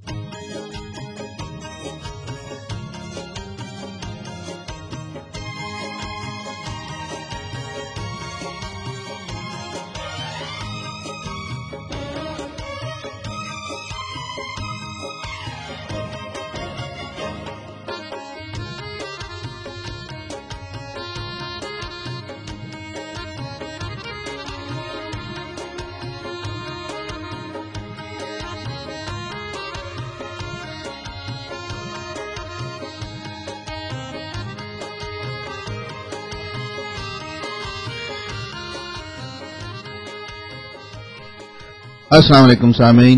السلام علیکم سامعین،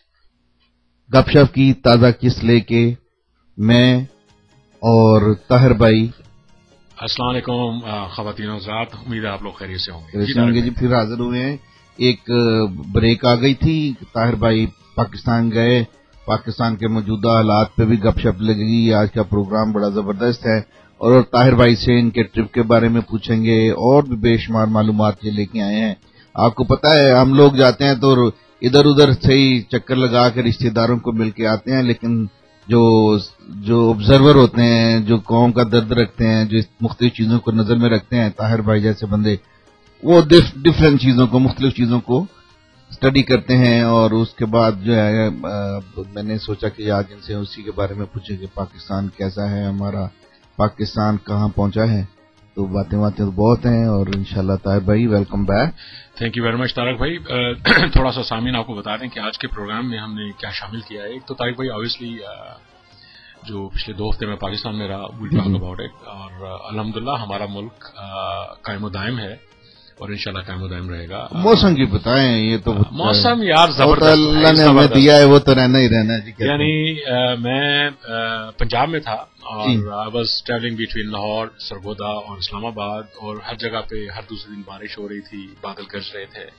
گپ شپ کی تازہ قسط لے کے میں اور طاہر بھائی السلام علیکم خواتین و حضرات، امید ہے آپ لوگ خیریت سے ہوں گے جی پھر حاضر ہوئے ہیں۔ ایک بریک آ گئی تھی، طاہر بھائی پاکستان گئے، پاکستان کے موجودہ حالات پہ بھی گپ شپ لگے گی۔ آج کا پروگرام بڑا زبردست ہے اور طاہر بھائی سے ان کے ٹرپ کے بارے میں پوچھیں گے اور بھی بے شمار معلومات یہ لے کے آئے ہیں۔ آپ کو پتا ہے ہم لوگ جاتے ہیں تو ادھر ادھر سے ہی چکر لگا کے رشتہ داروں کو مل کے آتے ہیں، لیکن جو آبزرور ہوتے ہیں، جو قوم کا درد رکھتے ہیں، جو مختلف چیزوں کو نظر میں رکھتے ہیں، طاہر بھائی جیسے بندے، وہ ڈفرینٹ چیزوں کو، مختلف چیزوں کو اسٹڈی کرتے ہیں۔ اور اس کے بعد جو ہے میں نے سوچا کہ آج ان سے اسی کے بارے میں پوچھیں کہ پاکستان کیسا ہے، ہمارا پاکستان کہاں پہنچا ہے۔ تو باتیں تو بہت ہیں اور انشاءاللہ طاہر بھائی welcome back. Thank you very much Tariq بھائی۔ تھوڑا سا سامعین آپ کو بتا دیں کہ آج کے پروگرام میں ہم نے کیا شامل کیا ہے۔ ایک تو طارق بھائی اوبیسلی جو پچھلے 2 ہفتے میں پاکستان میں رہا، وی ٹاک اباؤٹ اٹ، اور الحمدللہ ہمارا ملک قائم و دائم ہے اور انشاءاللہ قائم و دائم رہے گا۔ موسم کی بتائیں، یہ تو موسم یار زبردست اللہ نے ہمیں دیا ہے، وہ تو رہنا ہی رہنا ہے جی۔ یعنی میں پنجاب میں تھا اور I was travelling between Lahore, Sargodha اور اسلام آباد، اور ہر جگہ پہ ہر دوسرے دن بارش ہو رہی تھی، بادل گرج رہے تھے،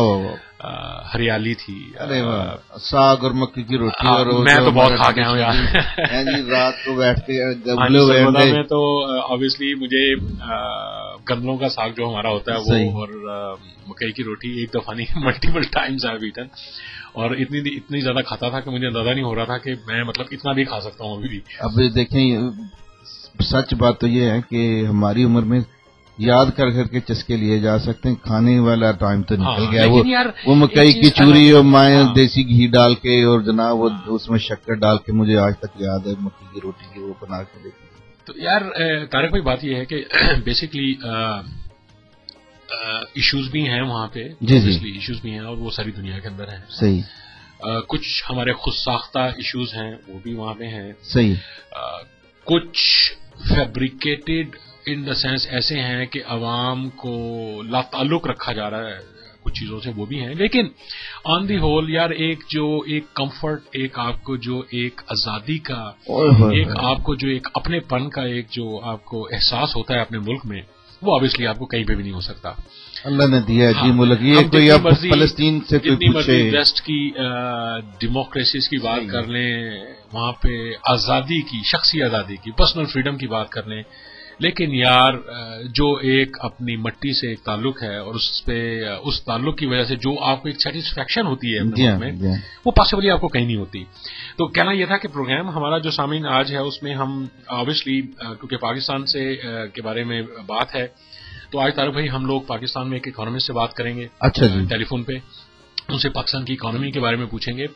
ہریالی تھی، ساگ اور مکئی کی روٹی، اور میں تو بہت کھا گیا ہوں یار رات کو بیٹھ کے سرگودا میں تو آبویسلی مجھے گندلوں کا ساگ جو ہمارا ہوتا ہے وہ اور مکئی کی روٹی ایک دفعہ نہیں ملٹیپل ٹائمز آئی ایٹن، اور اتنی زیادہ کھاتا تھا کہ مجھے اندازہ نہیں ہو رہا تھا کہ میں مطلب اتنا بھی کھا سکتا ہوں ابھی بھی۔ اب دیکھیں، سچ بات تو یہ ہے کہ ہماری عمر میں یاد کر کے چسکے لیے جا سکتے ہیں، کھانے والا ٹائم تو نکل گیا۔ وہ مکئی کی چوری اور مائیں دیسی گھی ڈال کے اور جناب وہ اس میں شکر ڈال کے، مجھے آج تک یاد ہے مکئی کی روٹی کی وہ بنا کے دیکھی۔ تو یار طارق بھائی بات یہ ہے کہ بیسکلی ایشوز بھی ہیں وہاں پہ، ایشوز بھی ہیں اور وہ ساری دنیا کے اندر ہیں۔ صحیح۔ کچھ ہمارے خود ساختہ ایشوز ہیں وہ بھی وہاں پہ ہیں۔ صحیح۔ کچھ فیبریکیٹڈ ان دا سینس ایسے ہیں کہ عوام کو لا تعلق رکھا جا رہا ہے کچھ چیزوں سے، وہ بھی ہیں۔ لیکن آن دی ہول یار ایک کمفرٹ، ایک آپ کو جو ایک آزادی کا، ایک آپ کو جو ایک اپنے پن کا ایک جو آپ کو احساس ہوتا ہے اپنے ملک میں، وہ آبویسلی آپ کو کہیں پہ بھی نہیں ہو سکتا۔ اللہ نے دیا ہے جی ملک، یہ کوئی اب فلسطین سے کوئی پوچھے، ویسٹ کی ڈیموکریسیز کی بات کر لیں، وہاں پہ آزادی کی، شخصی آزادی کی، پرسنل فریڈم کی بات کر لیں، لیکن یار جو ایک اپنی مٹی سے ایک تعلق ہے اور اس تعلق کی وجہ سے جو آپ کو ایک سیٹسفیکشن ہوتی ہے اپنے ملک میں، وہ پاسبلی آپ کو کہیں نہیں ہوتی۔ تو کہنا یہ تھا کہ پروگرام ہمارا جو سامعین آج ہے اس میں ہم اوبیسلی کیونکہ پاکستان سے کے بارے میں بات ہے، تو آج طارق بھائی ہم لوگ پاکستان میں ایک اکانومسٹ سے بات کریں گے۔ اچھا جی، ٹیلی فون پہ ان سے پاکستان کی اکانومی کے بارے میں پوچھیں گے۔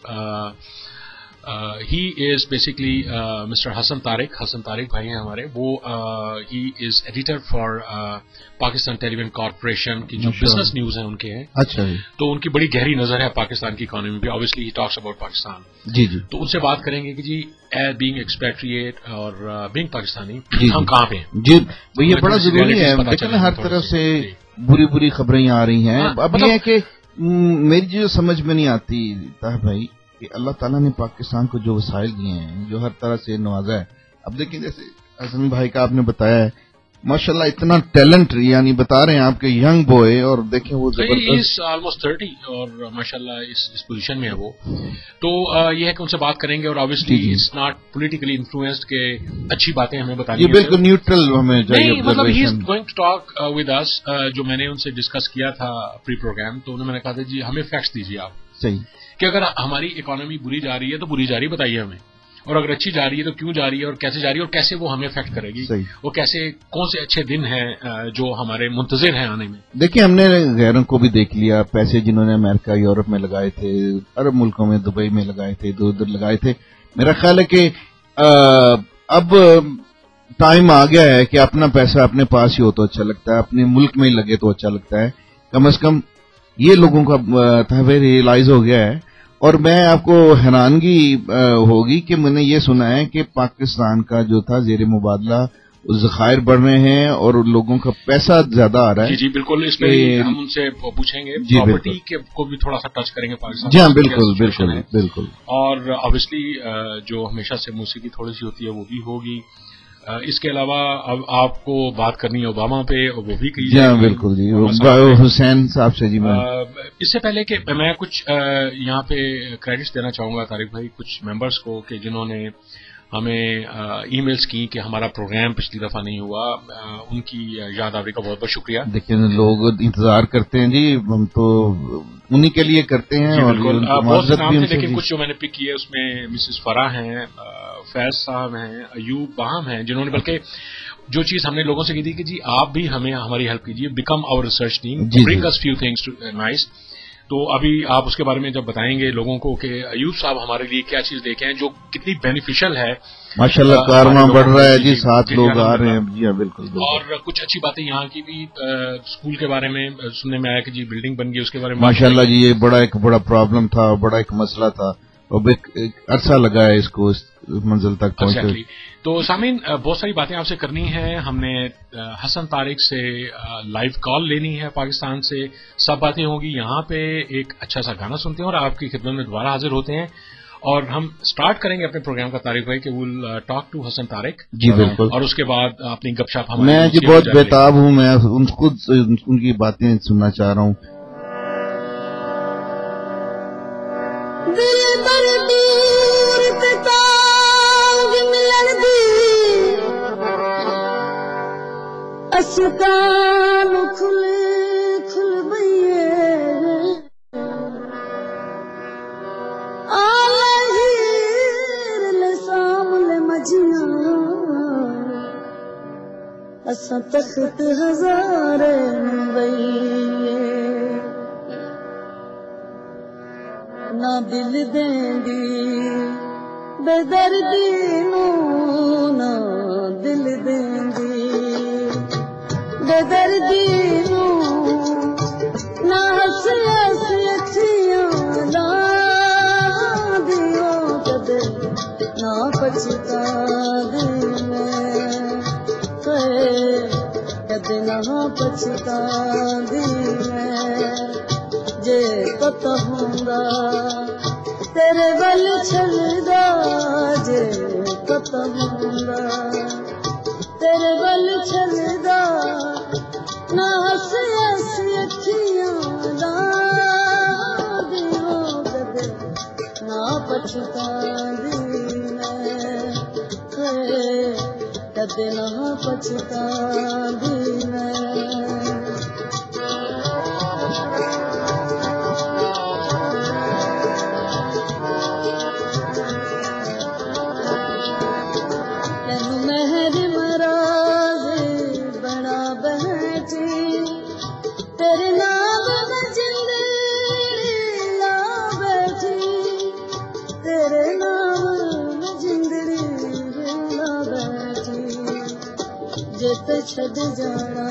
He is basically mister Hassan Tariq بھائی ہیں ہمارے، وہ he is editor for Pakistan television corporation کی جو بزنس نیوز ہیں ان کے ہیں۔ اچھا جی، تو ان کی بڑی گہری نظر ہے پاکستان کی اکانومی پہ، obviously he talks about Pakistan. جی جی، تو ان سے بات کریں گے کہ جی بینگ ایکسپیٹریٹ اور بینگ پاکستانی ہم کہاں پہ ہیں۔ جی یہ بڑا ضروری ہے، لیکن ہر طرف سے بری خبریں آ رہی ہیں۔ اب یہ ہے کہ میری جو سمجھ میں نہیں آتی طاہر بھائی کہ اللہ تعالیٰ نے پاکستان کو جو وسائل دیے ہیں، جو ہر طرح سے نوازا ہے، اب دیکھیں جیسے حسن بھائی کا آپ نے بتایا ہے، ماشاءاللہ اتنا ٹیلنٹ، یعنی بتا رہے ہیں آپ کے ینگ بوائے، اور دیکھیں وہ زبردست آلموسٹ 30 اور ماشاءاللہ اس پوزیشن میں ہے وہ۔ تو یہ ہے کہ ان سے بات کریں گے، اور obviously it's not politically influenced کہ اچھی باتیں ہمیں بتانی ہیں، یہ بالکل نیوٹرل ہمیں چاہیے۔ مطلب he is going to talk with us، جو میں نے ان سے ڈسکس کیا تھا پری پروگرام، تو انہوں نے کہا تھا جی ہمیں فیکٹس دیجیے آپ۔ صحیح کہ اگر ہماری اکانومی بری جا رہی ہے تو بری جا رہی ہے بتائیے ہمیں, اور اگر اچھی جا رہی ہے تو کیوں جا رہی ہے اور کیسے جا رہی ہے اور کیسے وہ ہمیں افیکٹ کرے گی, اور کیسے کون سے اچھے دن ہیں جو ہمارے منتظر ہیں آنے میں. دیکھیں ہم نے غیروں کو بھی دیکھ لیا, پیسے جنہوں نے امریکہ یورپ میں لگائے تھے, عرب ملکوں میں دبئی میں لگائے تھے, ادھر لگائے تھے. میرا خیال ہے کہ اب ٹائم آ گیا ہے کہ اپنا پیسہ اپنے پاس ہی ہو تو اچھا لگتا ہے, اپنے ملک میں ہی لگے تو اچھا لگتا ہے. کم از کم یہ لوگوں کا ریئلائز ہو گیا ہے. اور میں آپ کو حیرانگی ہوگی کہ میں نے یہ سنا ہے کہ پاکستان کا جو تھا زیر مبادلہ ذخائر بڑھ رہے ہیں اور لوگوں کا پیسہ زیادہ آ رہا ہے. جی بالکل, اس پہ ہم ان سے پوچھیں گے, پراپرٹی کو بھی تھوڑا سا ٹچ کریں گے پاکستان. جی ہاں بالکل بالکل بالکل. اور اوبیسلی جو ہمیشہ سے موسیقی تھوڑی سی ہوتی ہے وہ بھی ہوگی. اس کے علاوہ اب آپ کو بات کرنی ہے اوباما پہ, اور وہ بھی کی جائے گی. بالکل جی, حسین صاحب سے. جی اس سے پہلے کہ میں کچھ یہاں پہ کریڈٹس دینا چاہوں گا طارق بھائی کچھ ممبرس کو کہ جنہوں نے ہمیں ای میلز کی کہ ہمارا پروگرام پچھلی دفعہ نہیں ہوا, ان کی یاد آوری کا بہت بہت شکریہ. دیکھیں لوگ انتظار کرتے ہیں جی, ہم تو انہی کے لیے کرتے ہیں. اور بہت سے نام تھے لیکن کچھ جو میں نے پک کیے اس میں مسز فرا ہیں, فیض صاحب ہیں, ایوب باہم ہیں, جنہوں نے بلکہ جو چیز ہم نے لوگوں سے کی تھی کہ جی آپ بھی ہمیں ہماری ہیلپ کیجیے, become our research team, bring us few things nice. تو ابھی آپ اس کے بارے میں جب بتائیں گے لوگوں کو کہ ایوب صاحب ہمارے لیے کیا چیز لے کے ہیں جو کتنی بینیفیشل ہے. ماشاءاللہ کارواں بڑھ رہا ہے جی, 7 لوگ آ رہے ہیں. جی ہاں بالکل. اور کچھ اچھی باتیں یہاں کی بھی, اسکول کے بارے میں سننے میں آیا کہ جی بلڈنگ بن گئی, اس کے بارے میں ماشاءاللہ جی یہ بڑا پرابلم تھا, بڑا ایک مسئلہ تھا, اور ایک عرصہ لگا ہے اس کو اس منزل تک پہنچے. تو سامعین بہت ساری باتیں آپ سے کرنی ہیں. ہم نے حسن طارق سے لائیو کال لینی ہے پاکستان سے, سب باتیں ہوں گی. یہاں پہ ایک اچھا سا گانا سنتے ہیں اور آپ کی خدمت میں دوبارہ حاضر ہوتے ہیں, اور ہم سٹارٹ کریں گے اپنے پروگرام کا طارق بھائی کہ will talk to Hassan Tariq. جی بالکل. اور اس کے بعد اپنی گپ شپ میں جی بہت بےتاب ہوں, میں خود ان کی باتیں سننا چاہ رہا ہوں. اسکان کھل بئیے آلہیر لسامل مجیاں اساں تخت ہزارے بئیے نہ دل دین دی بے دردی نو, نہ دل دین دی بے دردی نو, نہ ہسی اکھیاں لا دیو کدے نہ پچھتا دی میں, کدے نہ پچھتا دی میں. جے پتہ ہوندا تیرے ول چلدا, جے پتہ ہوندا تیرے ول چلدا, نہ ہسی اکھیاں لا دیو کدے نہ پچھتا دی میں, کدے نہ پچھتا دی میں. چھڈ جانا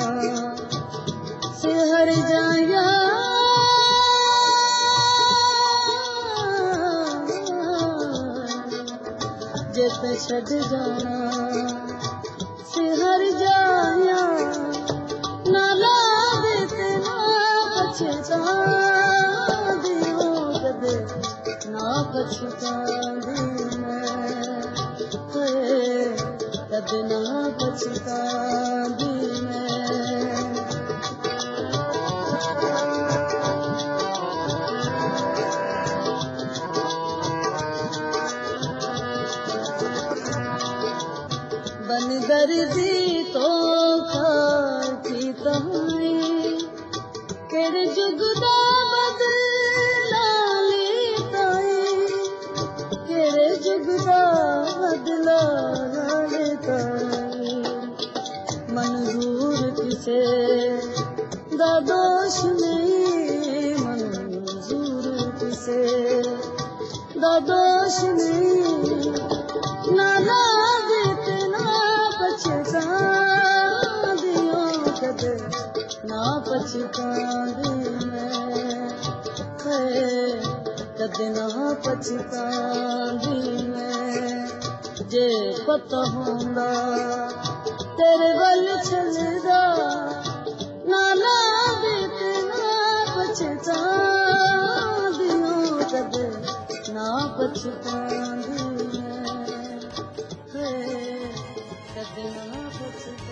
سہر جایا, جت چھڈ جانا سہر جایا, نہ لاوے تے نہ پچھتا دیو کدے نہ پچھتا دی میں, کدے نہ پچھتا دی میں. بن دردی تو کھا کی تمہیں کیڑے جگ دا بدلا لیتا, کا بدلا لیتا منظور کسے دادوش نہیں منظور کسے دادوش نہیں نانا بیتنا پچھتا دیوں کدے نا پچھتا دی میں کدے نا پچھتا دی میں جے پتہ ہوندا تیرے ول چلدا نانا بیتنا پچھتا دیوں کدے نا پچھتا دی میں کدے نا پچھتا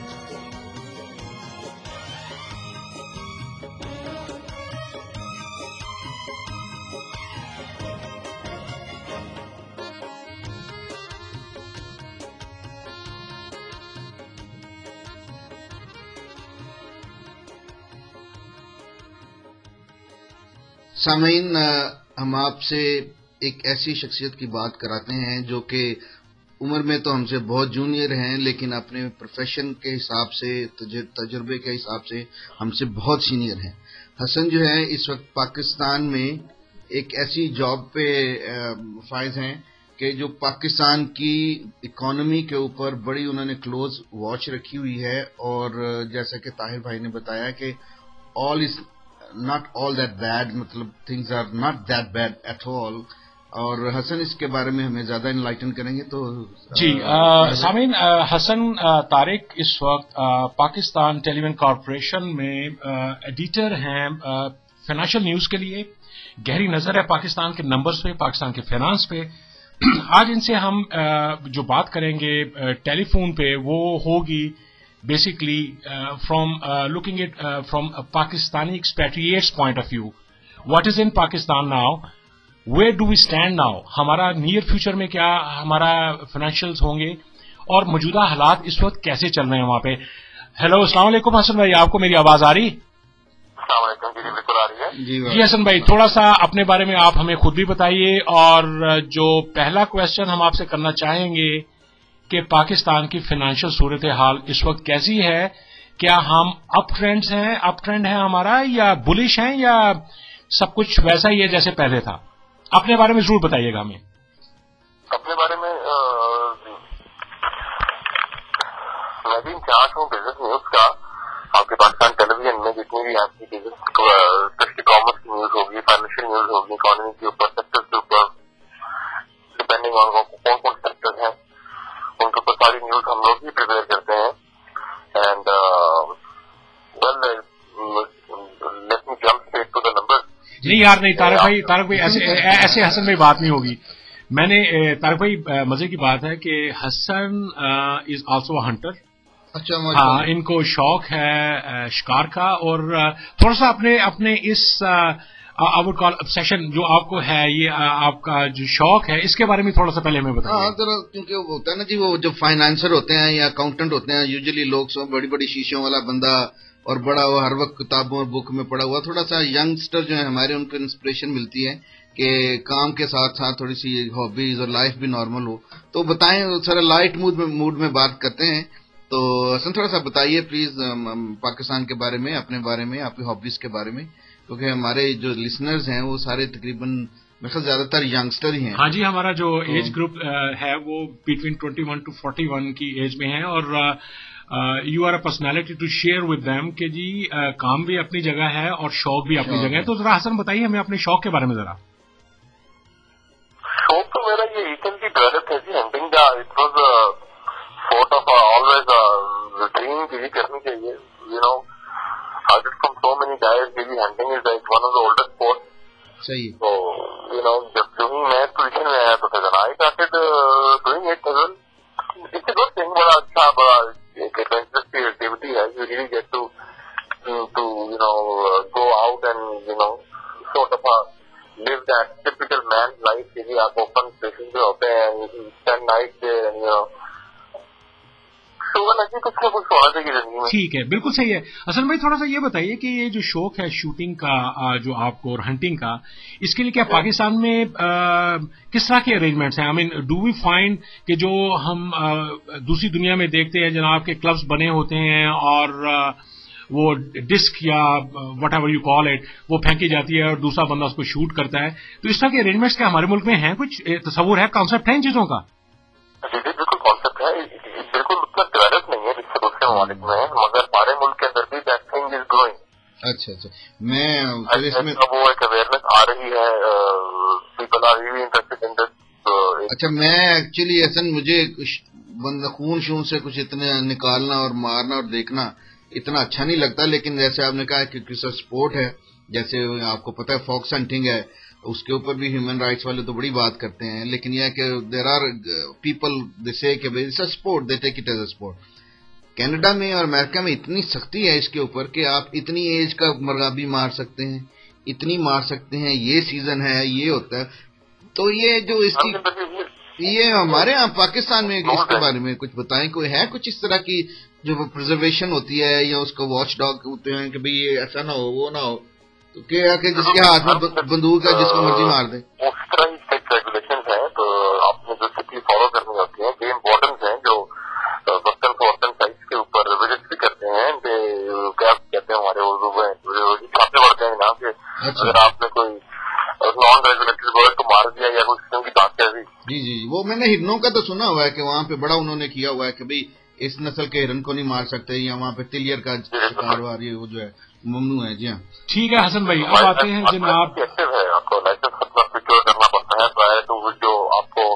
سامعین، ہم آپ سے ایک ایسی شخصیت کی بات کراتے ہیں جو کہ عمر میں تو ہم سے بہت جونیئر ہیں، لیکن اپنے پروفیشن کے حساب سے تجربے کے حساب سے ہم سے بہت سینئر ہیں۔ حسن جو ہے اس وقت پاکستان میں ایک ایسی جاب پہ فائز ہیں کہ جو پاکستان کی اکانومی کے اوپر بڑی انہوں نے کلوز واچ رکھی ہوئی ہے، اور جیسا کہ طاہر بھائی نے بتایا کہ all is not all that bad، مطلب things are not that bad at all، اور حسن اس کے بارے میں ہمیں زیادہ انلائٹن کریں گے۔ تو جی سامعین، حسن طارق اس وقت پاکستان ٹیلی ویژن کارپوریشن میں ایڈیٹر ہیں فائنینشیل نیوز کے لیے۔ گہری نظر ہے پاکستان کے نمبرز پہ، پاکستان کے فائنانس پہ۔ آج ان سے ہم جو بات کریں گے ٹیلی فون پہ وہ ہوگی basically from looking it from Pakistani expatriates point of view, what is in Pakistan now, where do we stand now, ہمارا نیئر فیوچر میں کیا ہمارا فائنینشیلز ہوں گے، اور موجودہ حالات اس وقت کیسے چل رہے ہیں وہاں پہ۔ ہیلو، السلام علیکم حسن بھائی، آپ کو میری آواز آ رہی؟ السلام علیکم جی، بالکل آ رہی ہے جی حسن بھائی، تھوڑا سا اپنے بارے میں آپ ہمیں خود بھی بتائیے، اور جو پہلا کویسچن ہم آپ سے کرنا چاہیں گے کہ پاکستان کی فائنینشیل صورتحال اس وقت کیسی ہے؟ کیا ہم اپ ٹرینڈ ہے ہمارا، یا بلش ہیں، یا سب کچھ ویسا ہی ہے جیسے پہلے تھا؟ اپنے بارے میں ضرور بتائیے گا ہمیں۔ اپنے بارے میں میں بھی انچارج ہوں بزنس نیوز کا، آپ کے پاکستان ٹیلی ویژن میں جتنی بھی آپ کی اسپیشلی کامرس کی نیوز ہوگی، فائنینشیل نیوز ہوگی، اکانومی کے اوپر، سیکٹر کے اوپر، ڈپینڈنگ آن کون کون سیکٹر ہیں ان کے اوپر ساری نیوز ہم لوگ ہی پریپیئر کرتے ہیں۔ And let me jump straight to the number. نہیں یار نہیں، طارق بھائی ایسے حسن بھائی بات نہیں ہوگی۔ میں نے طارق بھائی مزے کی بات ہے کہ حسن از آلسو اے ہنٹر۔ اچھا، ہاں، ان کو شوق ہے شکار کا، اور تھوڑا سا اپنے اس آئی وڈ کال obsession جو آپ کو ہے، یہ آپ کا جو شوق ہے، اس کے بارے میں تھوڑا سا پہلے ہمیں بتائیے۔ ہاں ذرا، کیونکہ وہ ہوتا ہے نا جی، وہ جو فائنانسر ہوتے ہیں یا اکاؤنٹنٹ ہوتے ہیں، یوزلی لوگ سو بڑی بڑی شیشوں والا بندہ اور بڑا وہ ہر وقت کتابوں اور بک میں پڑا ہوا، تھوڑا سا ینگسٹر جو ہیں ہمارے، ان کو انسپریشن ملتی ہے کہ کام کے ساتھ ساتھ تھوڑی سی ہابیز اور لائف بھی نارمل ہو۔ تو بتائیں، سر لائٹ موڈ میں بات کرتے ہیں، تو حسن تھوڑا سا بتائیے پلیز پاکستان کے بارے میں، اپنے بارے میں، آپ کی ہابیز کے بارے میں، کیونکہ ہمارے جو لسنرز ہیں وہ سارے تقریباً میرے خیال زیادہ تر ینگسٹر ہی ہیں۔ ہاں جی، ہمارا جو ایج گروپ ہے وہ بٹوین 21 to 41 کی ایج میں ہے، اور you are a personality to share with them کہ جی کام بھی اپنی جگہ ہے اور شوق بھی اپنی جگہ ہے۔ تو ذرا حسن بتائیے ہمیں اپنے شوق کے بارے میں ذرا۔ شوق تو میرا یہ ریسنٹلی ڈیولپ ہے جی، ہنٹنگ کا۔ It was sort of always dream کہ یہ کرنی چاہیے، you know I heard from so many guys کہ hunting is like one of the oldest sports. صحیح. So, you know, جب جو میں اس پوزیشن میں آیا تو پھر I started doing it. It's a good thing، بڑا اچھا، بڑا ایک adventurous کی activity ہے. You really get to you know go out and you know sort of live that typical man's life کہ جی آپ open spaces پہ ہوتے ہیں، you spend nights there and you know ہوگا نا کہ کچھ نہ کچھ ہونا چاہیے زندگی میں. ٹھیک ہے, بالکل صحیح ہے. حسن بھائی تھوڑا سا یہ بتائیے کہ یہ جو شوق ہے شوٹنگ کا جو آپ کو اور ہنٹنگ کا, اس کے لیے کیا پاکستان میں کس طرح کے ارینجمنٹس ہیں؟ آئی مین ڈو وی فائنڈ کہ جو ہم دوسری دنیا میں دیکھتے ہیں جناب کے کلبز بنے ہوتے ہیں اور وہ ڈسک یا whatever you call it وہ پھینکی جاتی ہے اور دوسرا بندہ اس کو شوٹ کرتا ہے, تو اس طرح کے ارینجمنٹس کیا ہمارے ملک میں ہیں؟ کچھ تصور ہے, کانسیپٹ ہے ان چیزوں کا؟ جی بالکل کانسیپٹ ہے, بالکل اتنا ڈیولپ نہیں ہے جس سے دوسرے ممالک میں ہے, مگر ہمارے ملک کے اندر بھی دیٹ تھنگ از گروئنگ. اچھا میں اس میں وہ ایک اویئرنیس آ رہی ہے, people are really interested in this. اچھا میں ایکچولی حسن مجھے خون شون سے کچھ اتنا نکالنا اور مارنا اور دیکھنا اتنا اچھا نہیں لگتا, لیکن جیسے آپ نے کہا کہ کس اسپورٹ ہے, جیسے آپ کو پتا ہے فاکس ہنٹنگ ہے, اس کے اوپر بھی ہیومن رائٹس والے تو بڑی بات کرتے ہیں, لیکن یہ کہ there are people they say that it's a sport, they take it as a sport. Canada میں اور امریکہ میں اتنی سختی ہے اس کے اوپر کہ آپ اتنی ایج کا مرغا بھی مار سکتے ہیں, اتنی مار سکتے ہیں, یہ سیزن ہے, یہ ہوتا ہے. تو یہ جو اس کی یہ ہمارے یہاں پاکستان میں اس کے بارے میں کچھ بتائیں, کوئی ہے کچھ اس طرح کی جو پرزرویشن ہوتی ہے یا اس کو واچ ڈاگ ہوتے ہیں کہ بھئی یہ ایسا نہ ہو وہ نہ ہو, تو کیا کہ جس کے ہاتھ میں بندوق ہے جس کو مرضی مار دے؟ اس طرح ہی اسٹیٹ ریگولیشن ہیں, تو آپ نے جو سٹی فالو کرنی ہوتی ہیں, یہ امپورٹنٹ ہیں جو وقتاً فوقتاً سائٹس کے اوپر وزٹ بھی کرتے ہیں. کیا کہتے ہیں ہمارے اردو میں چھاپے پڑتے ہیں جناب کہ اگر آپ نے کوئی نان ریگولیٹری ورڈ کو مار دیا یا کوئی قسم کی بات کر دی. جی وہ میں نے ہرنوں کا تو سنا ہوا ہے کہ وہاں پہ بڑا انہوں نے کیا ہوا ہے کہ بھئی اس نسل کے ہرن کو نہیں مار سکتے, یا وہاں پہ تلیئر کا شکار وہ جو ہے ممنوع ہے. جی ہاں ٹھیک ہے حسن بھائی, اب آتے ہیں جناب. آپ کو لائسنس اپنا سیکیور کرنا پڑتا ہے, پرائر ٹو جو آپ کو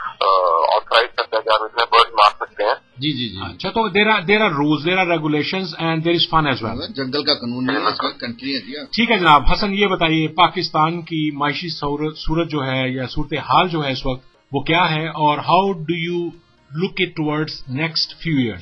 آتھرائز کرتا ہے کہ آپ اتنے برڈ مار سکتے ہیں. جی اچھا, تو there are rules, there are regulations and there is fun as well. جنگل کا قانون نہیں ہے, اس کا کنٹری ہے. جی ٹھیک ہے جناب. حسن یہ بتائیے پاکستان کی معاشی صورت جو ہے یا صورتحال جو ہے اس وقت وہ کیا ہے, اور how do you look it towards next few years?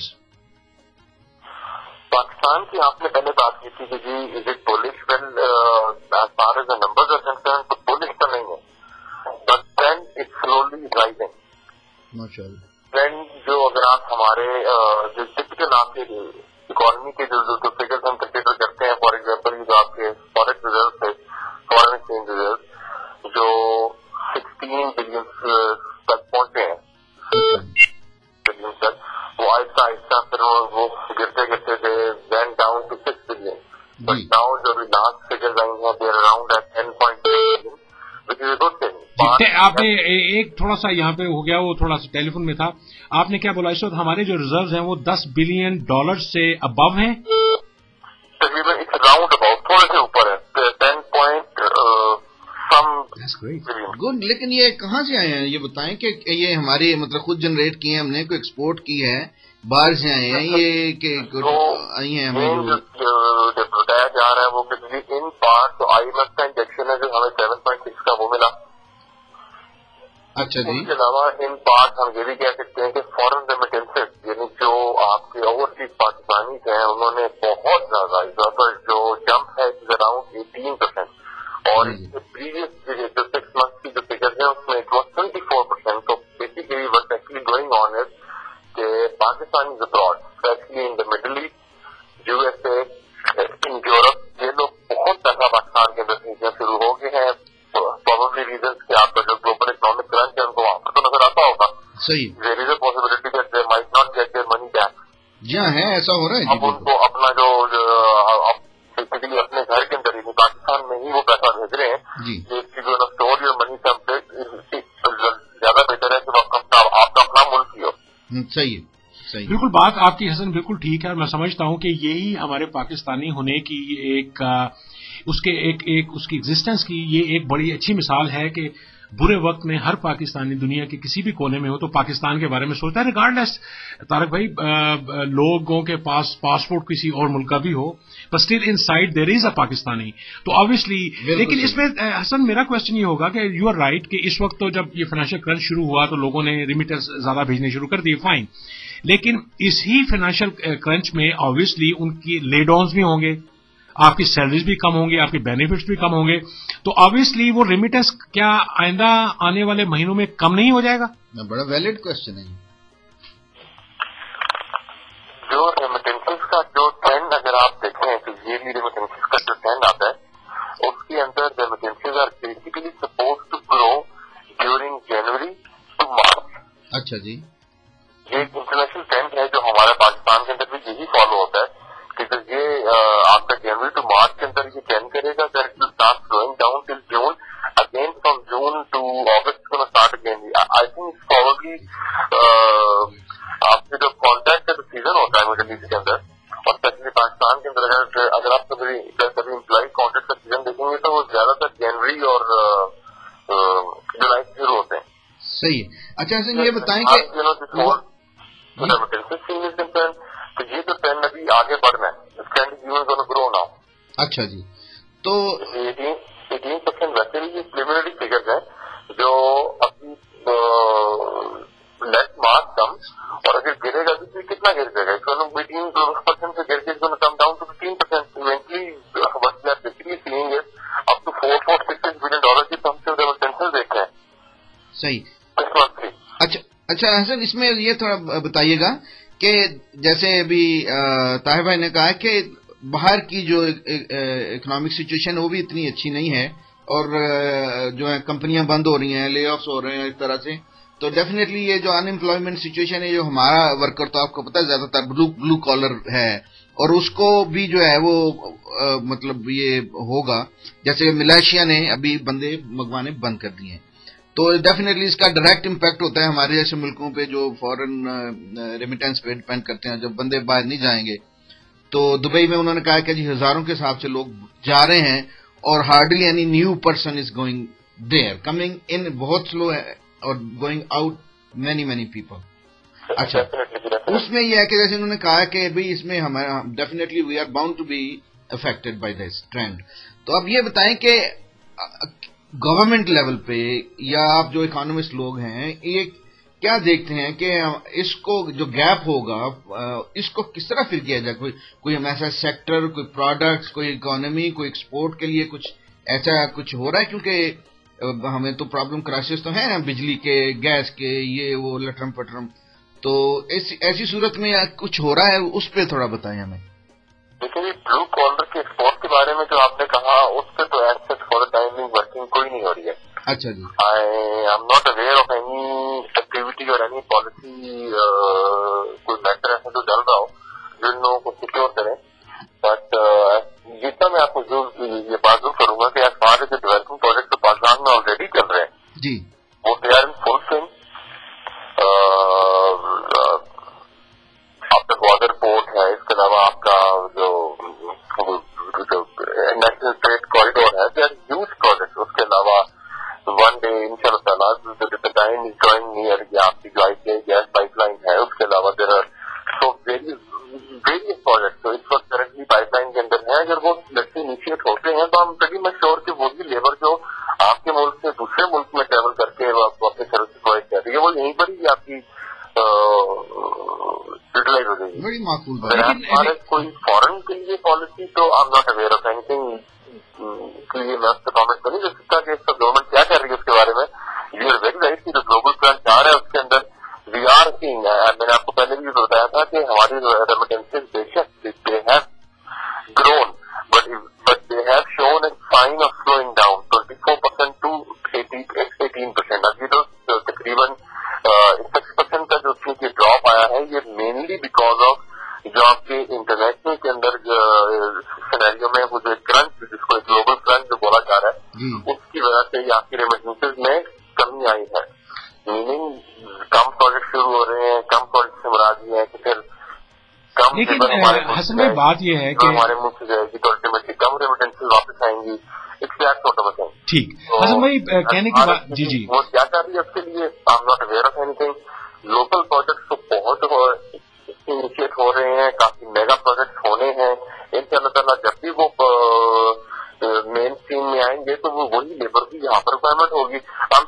Pakistan کی آپ نے پہلے بات کی تھی کہ جی is it bullish, well as far as the numbers are concern تو پولش تو نہیں ہے, but trend it slowly rising. ماشاءاللہ ٹرینڈ جو اگر آپ ہمارے جو ٹپکل آپ کے اکانومی کے جو فگرز ہم کنسیڈر کرتے ہیں, فار ایگزامپل جو آپ کے فارن ریزرو ہے, فارن ایکسچینج ریزرو جو 16 بلین تک پہنچے ہیں, بلین تک, وہ آہستہ آہستہ پھر وہ گرتے گرتے تھے went down to 6 billion, but now جو لاسٹ فگرز آئی ہیں they are around at 10.6 billion, which is a good thing. آپ نے ایک تھوڑا سا یہاں پہ ہو گیا, وہ تھوڑا سا ٹیلی فون میں تھا, آپ نے کیا بولا اس وقت ہمارے جو ریزروز ہیں وہ $10 بلین سے ابو ہیں؟ تقریباً اس راؤنڈ اباؤٹ تھوڑے سے اوپر ہے, 10 پوائنٹ گڈ. لیکن یہ کہاں سے آئے ہیں یہ بتائیں, کہ یہ ہماری مطلب خود جنریٹ کی ہیں ہم نے, کوئی ایکسپورٹ کی ہے, باہر سے آئے ہیں یہ کہ آئی ہیں ہمیں جو بتایا جا رہا ہے وہ ان پارٹ تو آئی ایف کا انجیکشن ہے جو ہمیں 7.6 کا وہ ملا. اچھا جی. اس کے علاوہ ان پارٹ ہم یہ بھی کہہ سکتے ہیں کہ فورن ریمیٹنسز یعنی جو آپ کے اوورسیز پاکستانی ہیں انہوں نے بہت زیادہ جو جمپ ہے اراؤنڈ 18%, اور اس کے پریویس جو 6 months کی جو فگرز ہیں اس میں اٹ واز 24%. تو basically what actually going on is کہ Pakistan is abroad, specially in the middle east, U S A, in Europe, یہ لوگ بہت پیسہ پاکستان کے اندر بھیجنا شروع ہو گئے ہیں. پروبیبلی ریزنس کہ آپ کا جو گلوبل اکنامک کرنچ ہے ان کو وہاں پر تو نظر آتا ہوگا. صحیح. There is a possibility that they might not get their money back. جی ہاں ہے, ایسا ہو رہا ہے. اب ان کو اپنا جو بیسیکلی اپنے گھر کے اندر ہی پاکستان میں ہی وہ پیسہ بھیج رہے ہیں. Store your money some place, زیادہ بہتر ہے کہ آپ کا اپنا ملک ہی ہو. صحیح بالکل بات آپ کی حسن بالکل ٹھیک ہے, اور میں سمجھتا ہوں کہ یہی ہمارے پاکستانی ہونے کی ایک اس کی ایگزسٹنس کی یہ ایک بڑی اچھی مثال ہے کہ برے وقت میں ہر پاکستانی دنیا کے کسی بھی کونے میں ہو تو پاکستان کے بارے میں سوچتا ہے, ریگارڈلیس طارق بھائی لوگوں کے پاس پاسپورٹ کسی اور ملک کا بھی ہو, but still inside there is a Pakistani. تو آبویسلی لیکن اس میں حسن میرا کوشچن یہ ہوگا کہ یو آر رائٹ کہ اس وقت تو جب یہ فائنینشیل کرنچ شروع ہوا تو لوگوں نے ریمیٹنس زیادہ بھیجنے شروع کر دیے, فائن, لیکن اس ہی فائنینشیل کرنچ میں آبویسلی ان کی لے ڈاؤنز بھی ہوں گے, آپ کی سیلریز بھی کم ہوں گی, آپ کے بینیفٹس بھی کم ہوں گے, تو آبویسلی وہ ریمیٹنس کیا آئندہ آنے والے مہینوں میں کم نہیں ہو جائے گا؟ بڑا ویلڈ کوشچن ہے. جو ریمیٹنسز کا جو ٹرینڈ اگر آپ دیکھیں تو یہ ریمیٹنسز کا جو ٹرینڈ آتا ہے اس کے اندر remittances are basically suppose to grow during January to March. اچھا جی. یہ ایک انٹرنیشنل ٹرینڈ ہے جو ہمارے پاکستان کے اندر بھی یہی فالو ہوتا ہے کیونکہ یہ آپ کا جنوری ٹو مارچ کے اندر یہ ٹرینڈ کرے گا that it will start slowing down till June. Again from June to August it's going to start again. I think it's probably آپ سے جو کانٹیکٹ کا سیزن ہوتا ہے مڈل ایسٹ کے اندر اور اسپیشلی پاکستان کے اندر اگر آپ کبھی امپلائی کانٹیکٹ کا سیزن دیکھیں گے تو وہ زیادہ تر جنوری اور جولائی سے شروع ہوتے ہیں. صحیح. اچھا حسن یہ بتائیں کہ تو یہ جو ٹرینڈ ابھی آگے بڑھنا ہے اس ٹرینڈ گرو ناؤ. اچھا جی. تو 18% ویسے بھی یہ پریلیمنری فگرز ہیں جو ابھی لیٹ مارک کم اور اگر گرے گا تو کتنا گر جائے گا 18% سے گر کے کم down to 15%. Eventually what we are basically seeing is up to $4.6 billion کی تو ہم سے ریمیٹنسز دیکھ رہے ہیں. صحیح. اچھا حسن اس میں یہ تھوڑا بتائیے گا کہ جیسے ابھی طاہر بھائی نے کہا کہ باہر کی جو اکنامک سچویشن وہ بھی اتنی اچھی نہیں ہے اور جو ہے کمپنیاں بند ہو رہی ہیں, لے آفس ہو رہے ہیں اس طرح سے, تو ڈیفینیٹلی یہ جو ان امپلائمنٹ سچویشن ہے جو ہمارا ورکر تو آپ کو پتہ ہے زیادہ تر بلو کالر ہے اور اس کو بھی جو ہے وہ مطلب یہ ہوگا جیسے ملیشیا نے ابھی بندے منگوانے بند کر دیے ہیں تو ڈیفینیٹلی اس کا ڈائریکٹ امپیکٹ ہوتا ہے ہمارے جیسے ملکوں پہ جو فورن ریمیٹنس پہ ڈپینڈ کرتے ہیں. جب بندے باہر نہیں جائیں گے تو دبئی میں انہوں نے کہا کہ جی ہزاروں کے حساب سے لوگ جا رہے ہیں اور hardly any new person is going there, coming in بہت سلو ہے اور گوئنگ آؤٹ مینی پیپل. اچھا اس میں یہ ہے کہ جیسے انہوں نے کہا کہ بھائی اس میں ہمارا definitely we are bound to be affected by this trend. تو اب یہ بتائیں کہ گورنمنٹ لیول پہ یا آپ جو اکانومسٹ لوگ ہیں یہ کیا دیکھتے ہیں کہ اس کو جو گیپ ہوگا اس کو کس طرح فل کیا جائے؟ کوئی ایسا سیکٹر, کوئی پروڈکٹس, کوئی اکانومی, کوئی ایکسپورٹ کے لیے کچھ ایسا کچھ ہو رہا ہے؟ کیونکہ ہمیں تو پرابلم کرائسس تو ہیں بجلی کے, گیس کے, یہ وہ لٹرم پٹرم, تو ایسی صورت میں کچھ ہو رہا ہے اس پہ تھوڑا بتائیں ہمیں. دیکھیے بلو کالر کے ایکسپورٹ کے بارے میں جو آپ نے کہا اس پہ تو ایکسس فار ٹائمنگ ورکنگ کوئی نہیں ہو رہی ہے. اچھا جی. I am not aware of any activity اور اینی پالیسی کوئی میٹر ایسا جو چل رہا ہو جو ان لوگوں کو سیکیور کرے, بٹ جتنا میں آپ کو یہ بات ضرور کروں گا کہ as far as development project تو پاکستان میں آلریڈی چل رہے ہیں جی, وہ they are in full swing. آپ کا گوادر پورٹ ہے, اس کے علاوہ آپ کا جو نیشنل ٹریڈ کوریڈور ہے, دے آر ہیوج پروجیکٹ. اس کے علاوہ ون ڈے ان شاء اللہ تعالیٰ ٹائم از ڈرائنگ نیئر یا آپ کی جو I T I gas pipeline ہے, اس کے علاوہ there are so various project جو اس وقت کرنٹلی پائپ لائن کے اندر ہیں. اگر وہ لڑکے انیشیٹ ہوتے ہیں تو ہم کبھی میں شیور کہ وہی لیبر جو آپ کے ملک سے دوسرے ملک میں ٹریول کر کے اپنی سروس پرووائڈ کر رہی ہے وہ یہیں پر ہی آپ کی یوٹیلائز ہو جائے گی. بڑی معقول بات. ہمارے کوئی فورن کے لیے پالیسی تو I am not aware of anything کے لیے میں اس پہ کامنٹ کر نہیں کر سکتا کہ اس کا گورنمنٹ کیا کر رہی ہے اس کے بارے میں. یو آر ویری رائٹ کہ جو گلوبل پلان چاہ رہا ہے اس کے اندر وی آر سینگ, میں نے آپ کو پہلے بھی بتایا تھا کہ ہماری ریمیٹنسز بے شک they have grown but they have shown a sign of slowing down 24% to 18%. ابھی تو تقریباً 6% کا جو ڈراپ آیا ہے یہ مینلی بیکاز آف جو آپ کے انٹرنیشنل کے اندر سینیریو میں وہ جو کرنچ جس کو گلوبل کرنچ جو بولا جا رہا ہے اس کی وجہ سے یہ آپ کی ریمیٹنسز میں کمی آئی ہے. میننگ کم پروجیکٹ شروع ہو رہے ہیں, کم پروجیکٹ سے مراد یہ ہے کہ پھر کم لیکن حسن بھائی بات یہ ہے کہ ہمارے ملک سے جائے گی تو الٹیمیٹلی کم ریمیٹنسز واپس آئیں گی. ٹھیک حسن بھائی کہنے کی بات جی وہ کیا کر رہی ہے اس کے لیے I am not aware of anything. Local projects تو بہت انیشیٹ ہو رہے ہیں, کافی میگا پروجیکٹ ہونے ہیں. ان شاء اللہ تعالیٰ جب بھی وہ مین اسٹریم میں آئیں گے تو وہ وہی لیبر کی یہاں پر ریکوائرمنٹ ہوگی.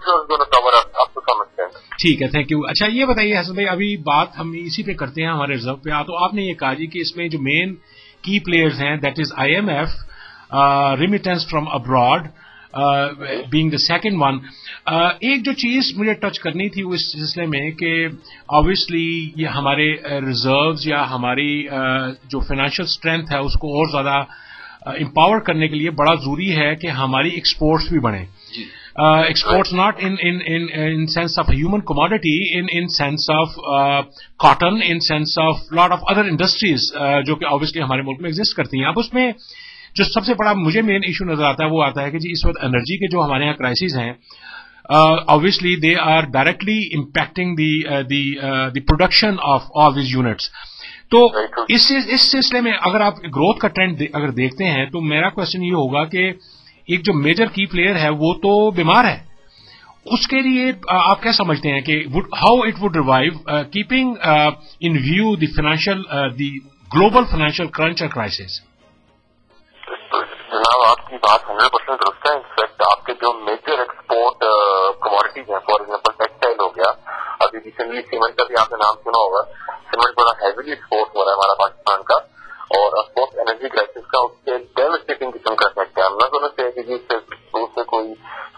ٹھیک ہے, تھینک یو. اچھا یہ بتائیے حسن بھائی ابھی بات ہم اسی پہ کرتے ہیں ہمارے ریزرو پہ. تو آپ نے یہ کہا جی کہ اس میں جو مین کی پلیئرز ہیں that is IMF, remittance from abroad, being the second one. ایک جو چیز مجھے ٹچ کرنی تھی وہ اس سلسلے میں کہ obviously یہ ہمارے ریزروز یا ہماری جو فائنینشیل اسٹرینتھ ہے اس کو اور زیادہ امپاور کرنے کے لیے بڑا ضروری ہے کہ ہماری ایکسپورٹس بھی بڑھیں. Exports not in sense of a human commodity, in sense of cotton, in sense of lot of other industries جو کہ obviously ہمارے ملک میں ایگزسٹ کرتی ہیں. اب اس میں جو سب سے بڑا مجھے مین ایشو نظر آتا ہے وہ آتا ہے کہ جی اس وقت انرجی کے جو ہمارے یہاں کرائسز ہیں obviously they are directly impacting the production of all these units. تو اس سلسلے میں اگر آپ گروتھ کا ٹرینڈ اگر دیکھتے ہیں تو میرا کوشچن یہ ہوگا کہ ایک جو میجر کی پلیئر ہے وہ تو بیمار ہے, اس کے لیے آپ کیا سمجھتے ہیں کہ how it would revive keeping in view the financial the global financial crunch اور کرائسس؟ جناب آپ کی بات 100% درست ہے. انفیکٹ آپ کے جو میجر ایکسپورٹ کموڈیٹیز ہیں, فار ایگزامپل ٹیکسٹائل ہو گیا, ابھی ریسنٹلی سیمنٹ کا بھی آپ نے نام سنا ہوگا, سیمنٹ بڑا ہیویلی ایکسپورٹ ہو رہا ہے ہمارا پاکستان کا, اور آف کورس انرجی کرائسس کا اس سے ڈیوسٹیٹنگ قسم کا افیکٹ ہے. ہم نہ سمجھ سے کہ اس سے کوئی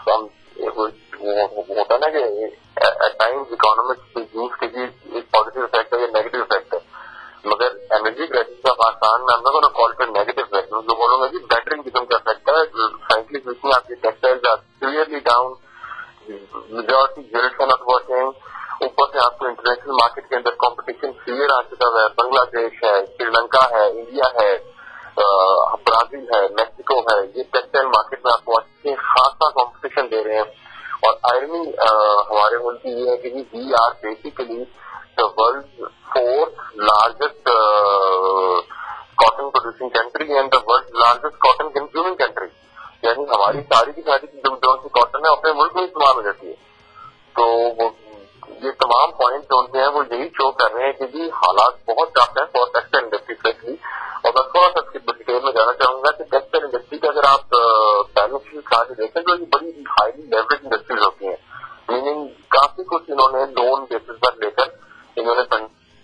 ہوتا نا کہ ایٹ ٹائمز اکانومکس یوز کے لیے ایک پازیٹیو افیکٹ ہے یا نیگیٹو افیکٹ ہے, مگر انرجی کرائسس کا پاکستان میں ہم نہ کال اٹ نیگیٹو افیکٹ, میں بولوں گا کہ بیٹرنگ قسم کا افیکٹ ہے. فرینکلی اسپیکنگ آپ کی textiles are clearly down, majority units are not working. اوپر سے آپ کو انٹرنیشنل مارکیٹ کے اندر کمپٹیشن فیئر آ چکا ہے. بنگلہ دیش ہے, سری لنکا ہے, انڈیا ہے, برازیل ہے, میکسیکو ہے, یہ ٹیکسٹائل مارکیٹ میں آپ کو اچھے خاصا کمپٹیشن دے رہے ہیں. اور آئرنی ہمارے ملک کی یہ ہے کہ we are basically the world 4th largest cotton producing country and the world largest cotton consuming country. یعنی ہماری ساری کی ساری جو کاٹن ہے اپنے ملک میں استعمال ہو جاتی ہے. تو یہ تمام پوائنٹ جو ہیں وہ یہی شو کر رہے ہیں کہ جی حالات بہت ٹف ہیں فار ٹیکسٹائل انڈسٹری اسپیشلی. اور میں تھوڑا سا ڈیٹیل میں جانا چاہوں گا کہ ٹیکسٹائل انڈسٹری کا اگر آپ بیلنس شیٹ کھا کے دیکھیں تو یہ بڑی ہائیلی لیوریج انڈسٹریز ہوتی ہیں, میننگ کافی کچھ انہوں نے لون بیسس پر لے کر انہوں نے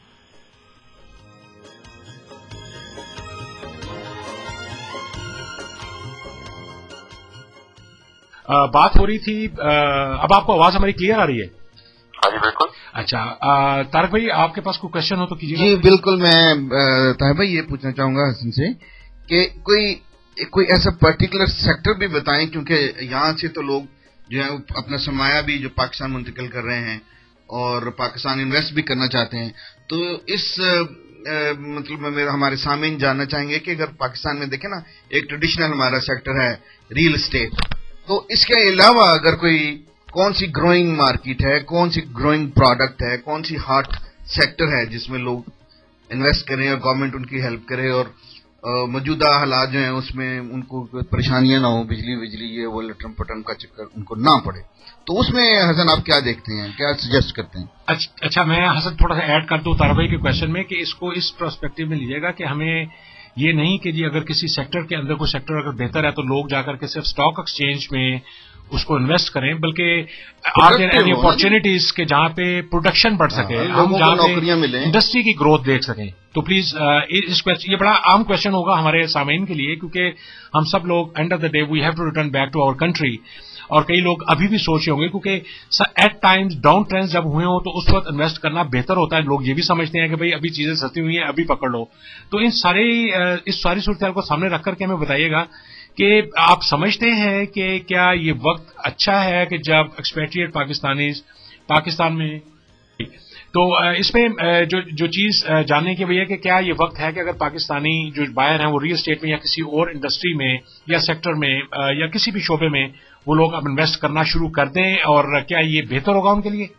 بات ہو رہی تھی. اب آپ کو آواز ہماری کلیئر آ رہی ہے؟ ہاں جی بالکل. اچھا طارق بھائی آپ کے پاس کوئی کوشچن ہو تو کیجیے. جی بالکل, میں طاہر بھائی یہ پوچھنا چاہوں گا حسن سے کہ کوئی ایسا پرٹیکولر سیکٹر بھی بتائیں, کیونکہ یہاں سے تو لوگ جو ہے اپنا سرمایہ بھی جو پاکستان منتقل کر رہے ہیں اور پاکستان انویسٹ بھی کرنا چاہتے ہیں. تو اس مطلب میں ہمارے سامعین جاننا چاہیں گے کہ اگر پاکستان میں دیکھیں نا ایک ٹریڈیشنل ہمارا سیکٹر ہے ریئل اسٹیٹ, تو اس کے علاوہ اگر کوئی کون سی گروئنگ مارکیٹ ہے, کون سی گروئنگ پروڈکٹ ہے, کون سی ہاٹ سیکٹر ہے جس میں لوگ انویسٹ کریں اور گورنمنٹ ان کی ہیلپ کرے اور موجودہ حالات جو ہیں اس میں ان کو پریشانیاں نہ ہوں, بجلی یہ وہ لٹرم پٹرم کا چکر ان کو نہ پڑے. تو اس میں حسن آپ کیا دیکھتے ہیں, کیا سجیسٹ کرتے ہیں؟ اچھا میں حسن تھوڑا سا ایڈ کر دوں طارق بھائی کے کوشچن میں کہ اس کو اس پرسپیکٹو میں لیجیے گا کہ ہمیں یہ نہیں کہ جی اگر کسی سیکٹر کے اندر کوئی سیکٹر اگر بہتر ہے تو لوگ جا کر کے صرف اسٹاک ایکسچینج میں اس کو انویسٹ کریں, بلکہ آر دیر اینی اپارچونیٹیز کہ جہاں پہ پروڈکشن بڑھ سکے, ہم جہاں پہ انڈسٹری کی گروتھ دیکھ سکیں. تو پلیز یہ بڑا عام کوشچن ہوگا ہمارے سامعین کے لیے, کیونکہ ہم سب لوگ end of the day we have to return back to our country, اور کئی لوگ ابھی بھی سوچ رہے ہوں گے کیونکہ ایٹ ٹائمز ڈاؤن ٹرینڈ جب ہوئے ہوں تو اس وقت انویسٹ کرنا بہتر ہوتا ہے. لوگ یہ بھی سمجھتے ہیں کہ بھائی ابھی چیزیں سستی ہوئی ہیں ابھی پکڑ لو. تو اس ساری صورتحال کو سامنے رکھ کر کے ہمیں بتائیے گا کہ آپ سمجھتے ہیں کہ کیا یہ وقت اچھا ہے کہ جب ایکسپیٹریٹ پاکستانیز پاکستان میں, تو اس میں جو چیز جاننے کی وجہ کہ کیا یہ وقت ہے کہ اگر پاکستانی جو بائر ہیں وہ ریئل اسٹیٹ میں یا کسی اور انڈسٹری میں یا سیکٹر میں یا کسی بھی شعبے میں وہ لوگ اب انویسٹ کرنا شروع کر دیں, اور کیا یہ بہتر ہوگا ان کے لیے؟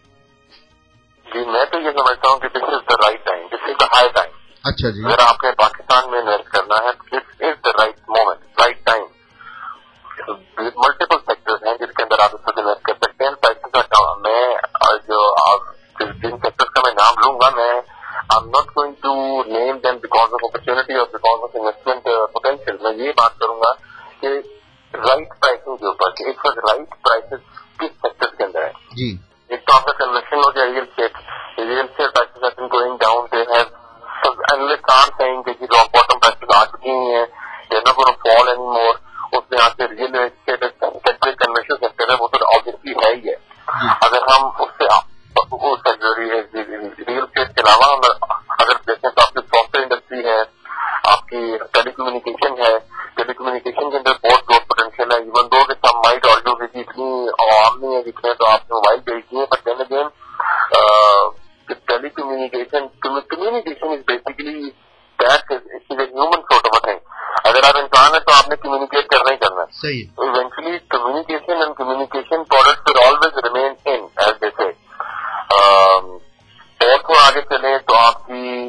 جی میں تو یہ سمجھتا ہوں کہ this is the right time, this is the high time. اچھا جی, اگر آپ نے پاکستان میں انویسٹ کرنا ہے this is the right moment, right time. Multiple sectors ہیں جس کے اندر آپ اس وقت انویسٹ کر سکتے ہیں. پیسے کا میں جو آپ جن سیکٹرز کا میں نام لوں گا, میں I am not going to name them because of opportunity اور بیکاز آف انویسٹمنٹ پوٹینشیل. میں یہ بات کروں گا کہ رائٹ پرائسنگ کے اوپر کہ اس وقت رائٹ پرائسز کس سیکٹر کے اندر ہے. جی ایک تو آپ کا کنوینشن ہو گیا real estate. Real estate prices are been going down. They have analyst are seeing کہ راک باٹم پرائسز آ چکی ہیں, they are not going to fall any more. اس میں آپ کے ریئل اسٹیٹ اس سے ریئل اسٹیٹ کے علاوہ اگر دیکھیں تو آپ کی سافٹ ویئر انڈسٹری ہے, آپ کی ٹیلی کمیونیکیشن ہے. ٹیلی کمیونیکیشن کے اندر بہت گروتھ پوٹینشیل ہے, ایون دو کہ سم مائٹ آرگیو کہ اتنی عوام نہیں ہے جتنے تو آپ نے موبائل بیچتی ہیں, but then again telecommunication is basically that is a human sort of a thing. اگر آپ انسان ہے تو آپ نے کمیونیکیٹ کرنا ہی کرنا ہے. Eventually communication and communication products will always remain in as they say. اور تھوڑا آگے چلیں تو آپ کی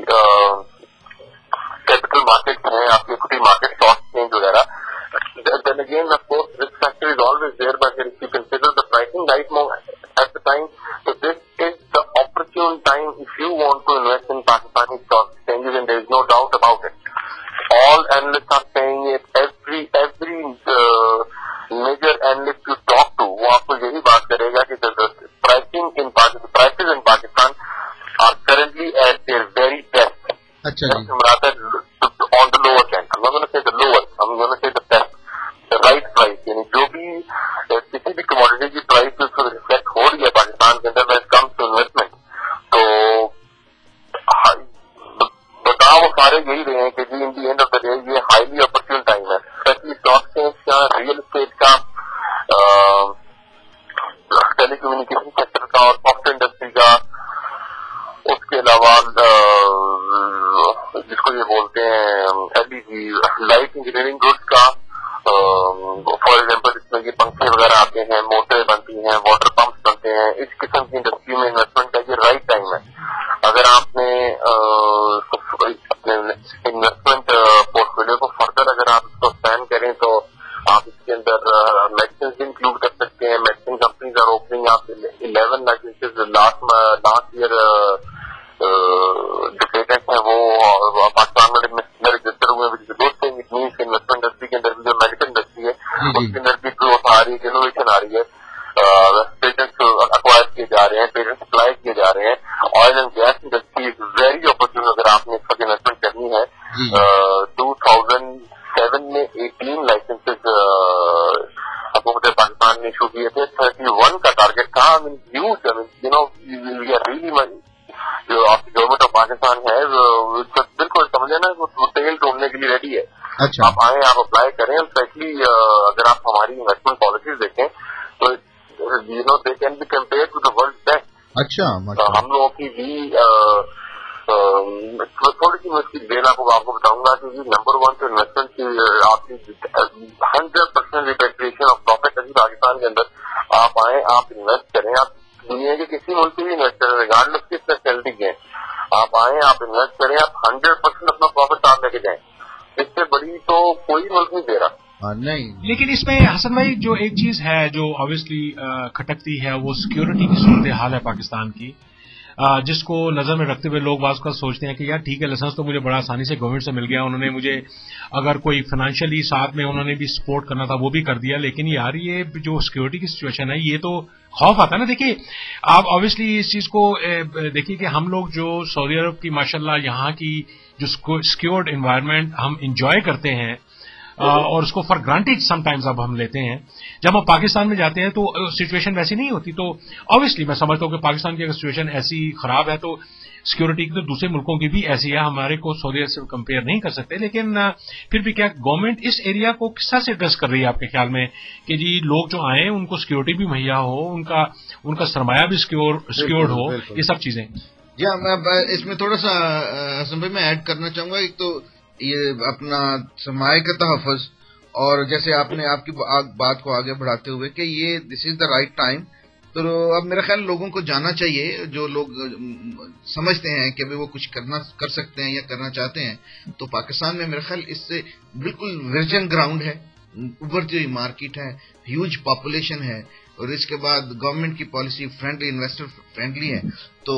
کیپٹل مارکیٹ ہیں, آپ کی اکوٹی مارکیٹ, اسٹاک ایکسچینج وغیرہ. Then again, of course, risk factor is always there, but if you consider the pricing right now at the time, so this is the opportune time if you want to invest in Pakistani stock exchanges, and there is no doubt about it. All analysts are saying it. Every major analyst you talk to, وہ آپ کو یہی بات کرے گا کہ prices in Pakistan are currently at their very best. اچھا جی, on the lower end. I'm not going to say the lower, I'm going to say the best, the right price. یعنی جو بھی کسی بھی کموڈیٹی کی پرائس اس کو reflect ہو رہی ہے پاکستان کے اندر when it comes to investment, تو بتا وہ سارے یہی رہے ہیں کہ جی in the end of the day یہ ہائیلی اپرچون ٹائم ہے, اسپیشلی اسٹاک ایکسچینج کا, ریئل اسٹیٹ کا, ٹیلی کمیونیکیشن سیکٹر کا اور سافٹ ویئر انڈسٹری کا. اس کے علاوہ جس کو یہ بولتے ہیں لائٹ انجینئرنگ گڈس کا, فار ایگزامپل اس میں یہ پنکھے وغیرہ آتے ہیں, موٹریں بنتی ہیں, واٹر پمپس بنتے ہیں, اس قسم کی انڈسٹری میں انویسٹمنٹ کا یہ رائٹ ٹائم ہے. اگر آپ نے اپنے انویسٹمنٹ پورٹفولیو کو فردر اگر آپ اس کو اسپین کریں تو آپ اس کے اندر میڈیسنز بھی انکلوڈ کر سکتے ہیں. میڈیسن کمپنیز آر اوپننگ آپ 11 لائسنسز لاسٹ ایئر جو پیٹنٹ ہیں وہ پاکستان میں رجسٹر ہوئے ہیں. دوست انویسٹمنٹ انڈسٹری کے اندر بھی جو میڈیکل انڈسٹری ہے اس کے اندر بھی گروتھ آ رہی ہے, انوویشن آ رہی ہے, پیٹنٹس اکوائر کیے جا رہے ہیں, پیٹنٹ سپلائی کیے جا رہے ہیں. Oil and gas industry is very opportune اگر آپ نے اس وقت انویسٹمنٹ کرنی ہے. 2007 میں 18 لائسنسز حکومت پاکستان نے ایشو کیے تھے, 31 کا ٹارگیٹ تھا. جو آپ کی گورنمنٹ آف پاکستان ہے بالکل سمجھ لینا وہ تیل ڈھونڈنے کے لیے ریڈی ہے. آپ آئیں, آپ اپلائی کریں. اسپیشلی اگر آپ ہماری انویسٹمنٹ پالیسیز دیکھیں تو they can be compare to the world best. اچھا, ہم لوگوں کی بھی تھوڑی سی میں اس کی ڈیل آپ کو بتاؤں گا کہ نمبر 1 تو انویسٹمنٹ کی آپ کی 100% ریپیٹریشن آف پروفٹ ابھی پاکستان کے اندر. آپ آئیں, آپ انویسٹ کریں. آپ دنیا کے کسی ملک کے بھی انویسٹ کریں, ریگارڈلیس کس فیسلٹی کے, آپ آئیں, آپ انویسٹ کریں, آپ 100% اپنا پروفٹ آپ لے کے جائیں. اس سے بڑی تو کوئی ملک نہیں دے رہا. نہیں, لیکن اس میں حسن بھائی جو ایک چیز ہے جو آبویسلی کھٹکتی ہے وہ سیکیورٹی کی صورتحال ہے پاکستان کی, جس کو نظر میں رکھتے ہوئے لوگ بعض کا سوچتے ہیں کہ یار ٹھیک ہے لائسنس تو مجھے بڑا آسانی سے گورنمنٹ سے مل گیا, انہوں نے مجھے اگر کوئی فائنینشلی ساتھ میں انہوں نے بھی سپورٹ کرنا تھا وہ بھی کر دیا, لیکن یار یہ جو سیکیورٹی کی سچویشن ہے یہ تو خوف آتا ہے نا. دیکھیے آپ آبویسلی اس چیز کو دیکھیے کہ ہم لوگ جو سعودی عرب کی ماشاءاللہ یہاں کی جو سیکیورڈ انوائرمنٹ ہم انجوائے کرتے ہیں اور اس کو فار گرانٹیڈ سم ٹائمز اب ہم لیتے ہیں, جب ہم پاکستان میں جاتے ہیں تو سچویشن ویسی نہیں ہوتی. تو آبویسلی میں سمجھتا ہوں کہ پاکستان کی اگر سچویشن ایسی خراب ہے تو سیکورٹی کی تو دوسرے ملکوں کی بھی ایسی ہے, ہمارے کو سعودی عرب سے کمپیئر نہیں کر سکتے. لیکن پھر بھی کیا گورنمنٹ اس ایریا کو کس طرح سے ایڈریس کر رہی ہے آپ کے خیال میں کہ جی لوگ جو آئیں ان کو سیکورٹی بھی مہیا ہو, ان کا سرمایہ بھی سیکورڈ ہو, یہ سب چیزیں. جی ہاں, میں اس میں تھوڑا سا حسن بھائی میں ایڈ کرنا چاہوں گا. ایک تو یہ اپنا سرمایہ کا تحفظ, اور جیسے آپ نے آپ کی بات کو آگے بڑھاتے ہوئے کہ یہ دس از دا رائٹ ٹائم, تو اب میرا خیال لوگوں کو جاننا چاہیے جو لوگ سمجھتے ہیں کہ وہ کچھ کر سکتے ہیں یا کرنا چاہتے ہیں, تو پاکستان میں میرا خیال اس سے بالکل ورجن گراؤنڈ ہے, ابھرتی ہوئی مارکیٹ ہے, ہیوج پاپولیشن ہے, اور اس کے بعد گورنمنٹ کی پالیسی فرینڈلی, انویسٹر فرینڈلی ہے. تو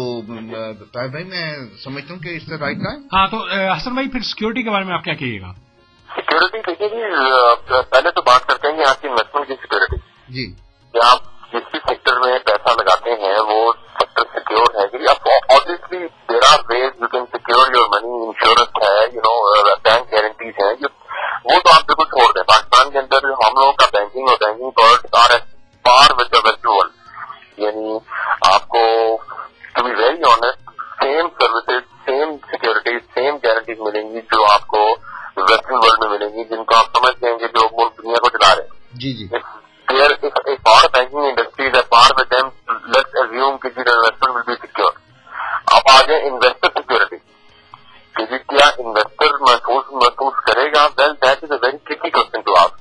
طاہر بھائی میں سمجھتا ہوں کہ اس سے رائٹ ٹائم. ہاں, تو حسن بھائی پھر سیکورٹی کے بارے میں آپ کیا کہیے گا؟ سیکورٹی دیکھیے جی, پہلے تو بات کرتے ہیں کہ آپ کی انویسٹمنٹ کی سیکورٹی. جی, کہ آپ جس بھی سیکٹر میں پیسہ لگاتے ہیں وہ سیکٹر سیکیور ہے کہ آپ obviously there are ways you can secure your money, insurance ہے, بینک گارنٹیز ہیں, وہ تو آپ بالکل چھوڑ دیں. پاکستان کے اندر ہم لوگوں کا بینکنگ اور banking product are at par with the western world. یعنی آپ आपको to be very honest same services, same securities, same guarantees मिलेंगी जो आपको वेस्टर्न वर्ल्ड में मिलेंगी, जिनको आप समझते हैं कि जो मुल्क दुनिया को चला रहे हैं। जी जी। If our banking industry is at par with them, let's assume कि the investment will be secure. अब आ गए इन्वेस्टर सिक्योरिटी कि जी क्या इन्वेस्टर महसूस करेगा? Well that is a very tricky question to ask.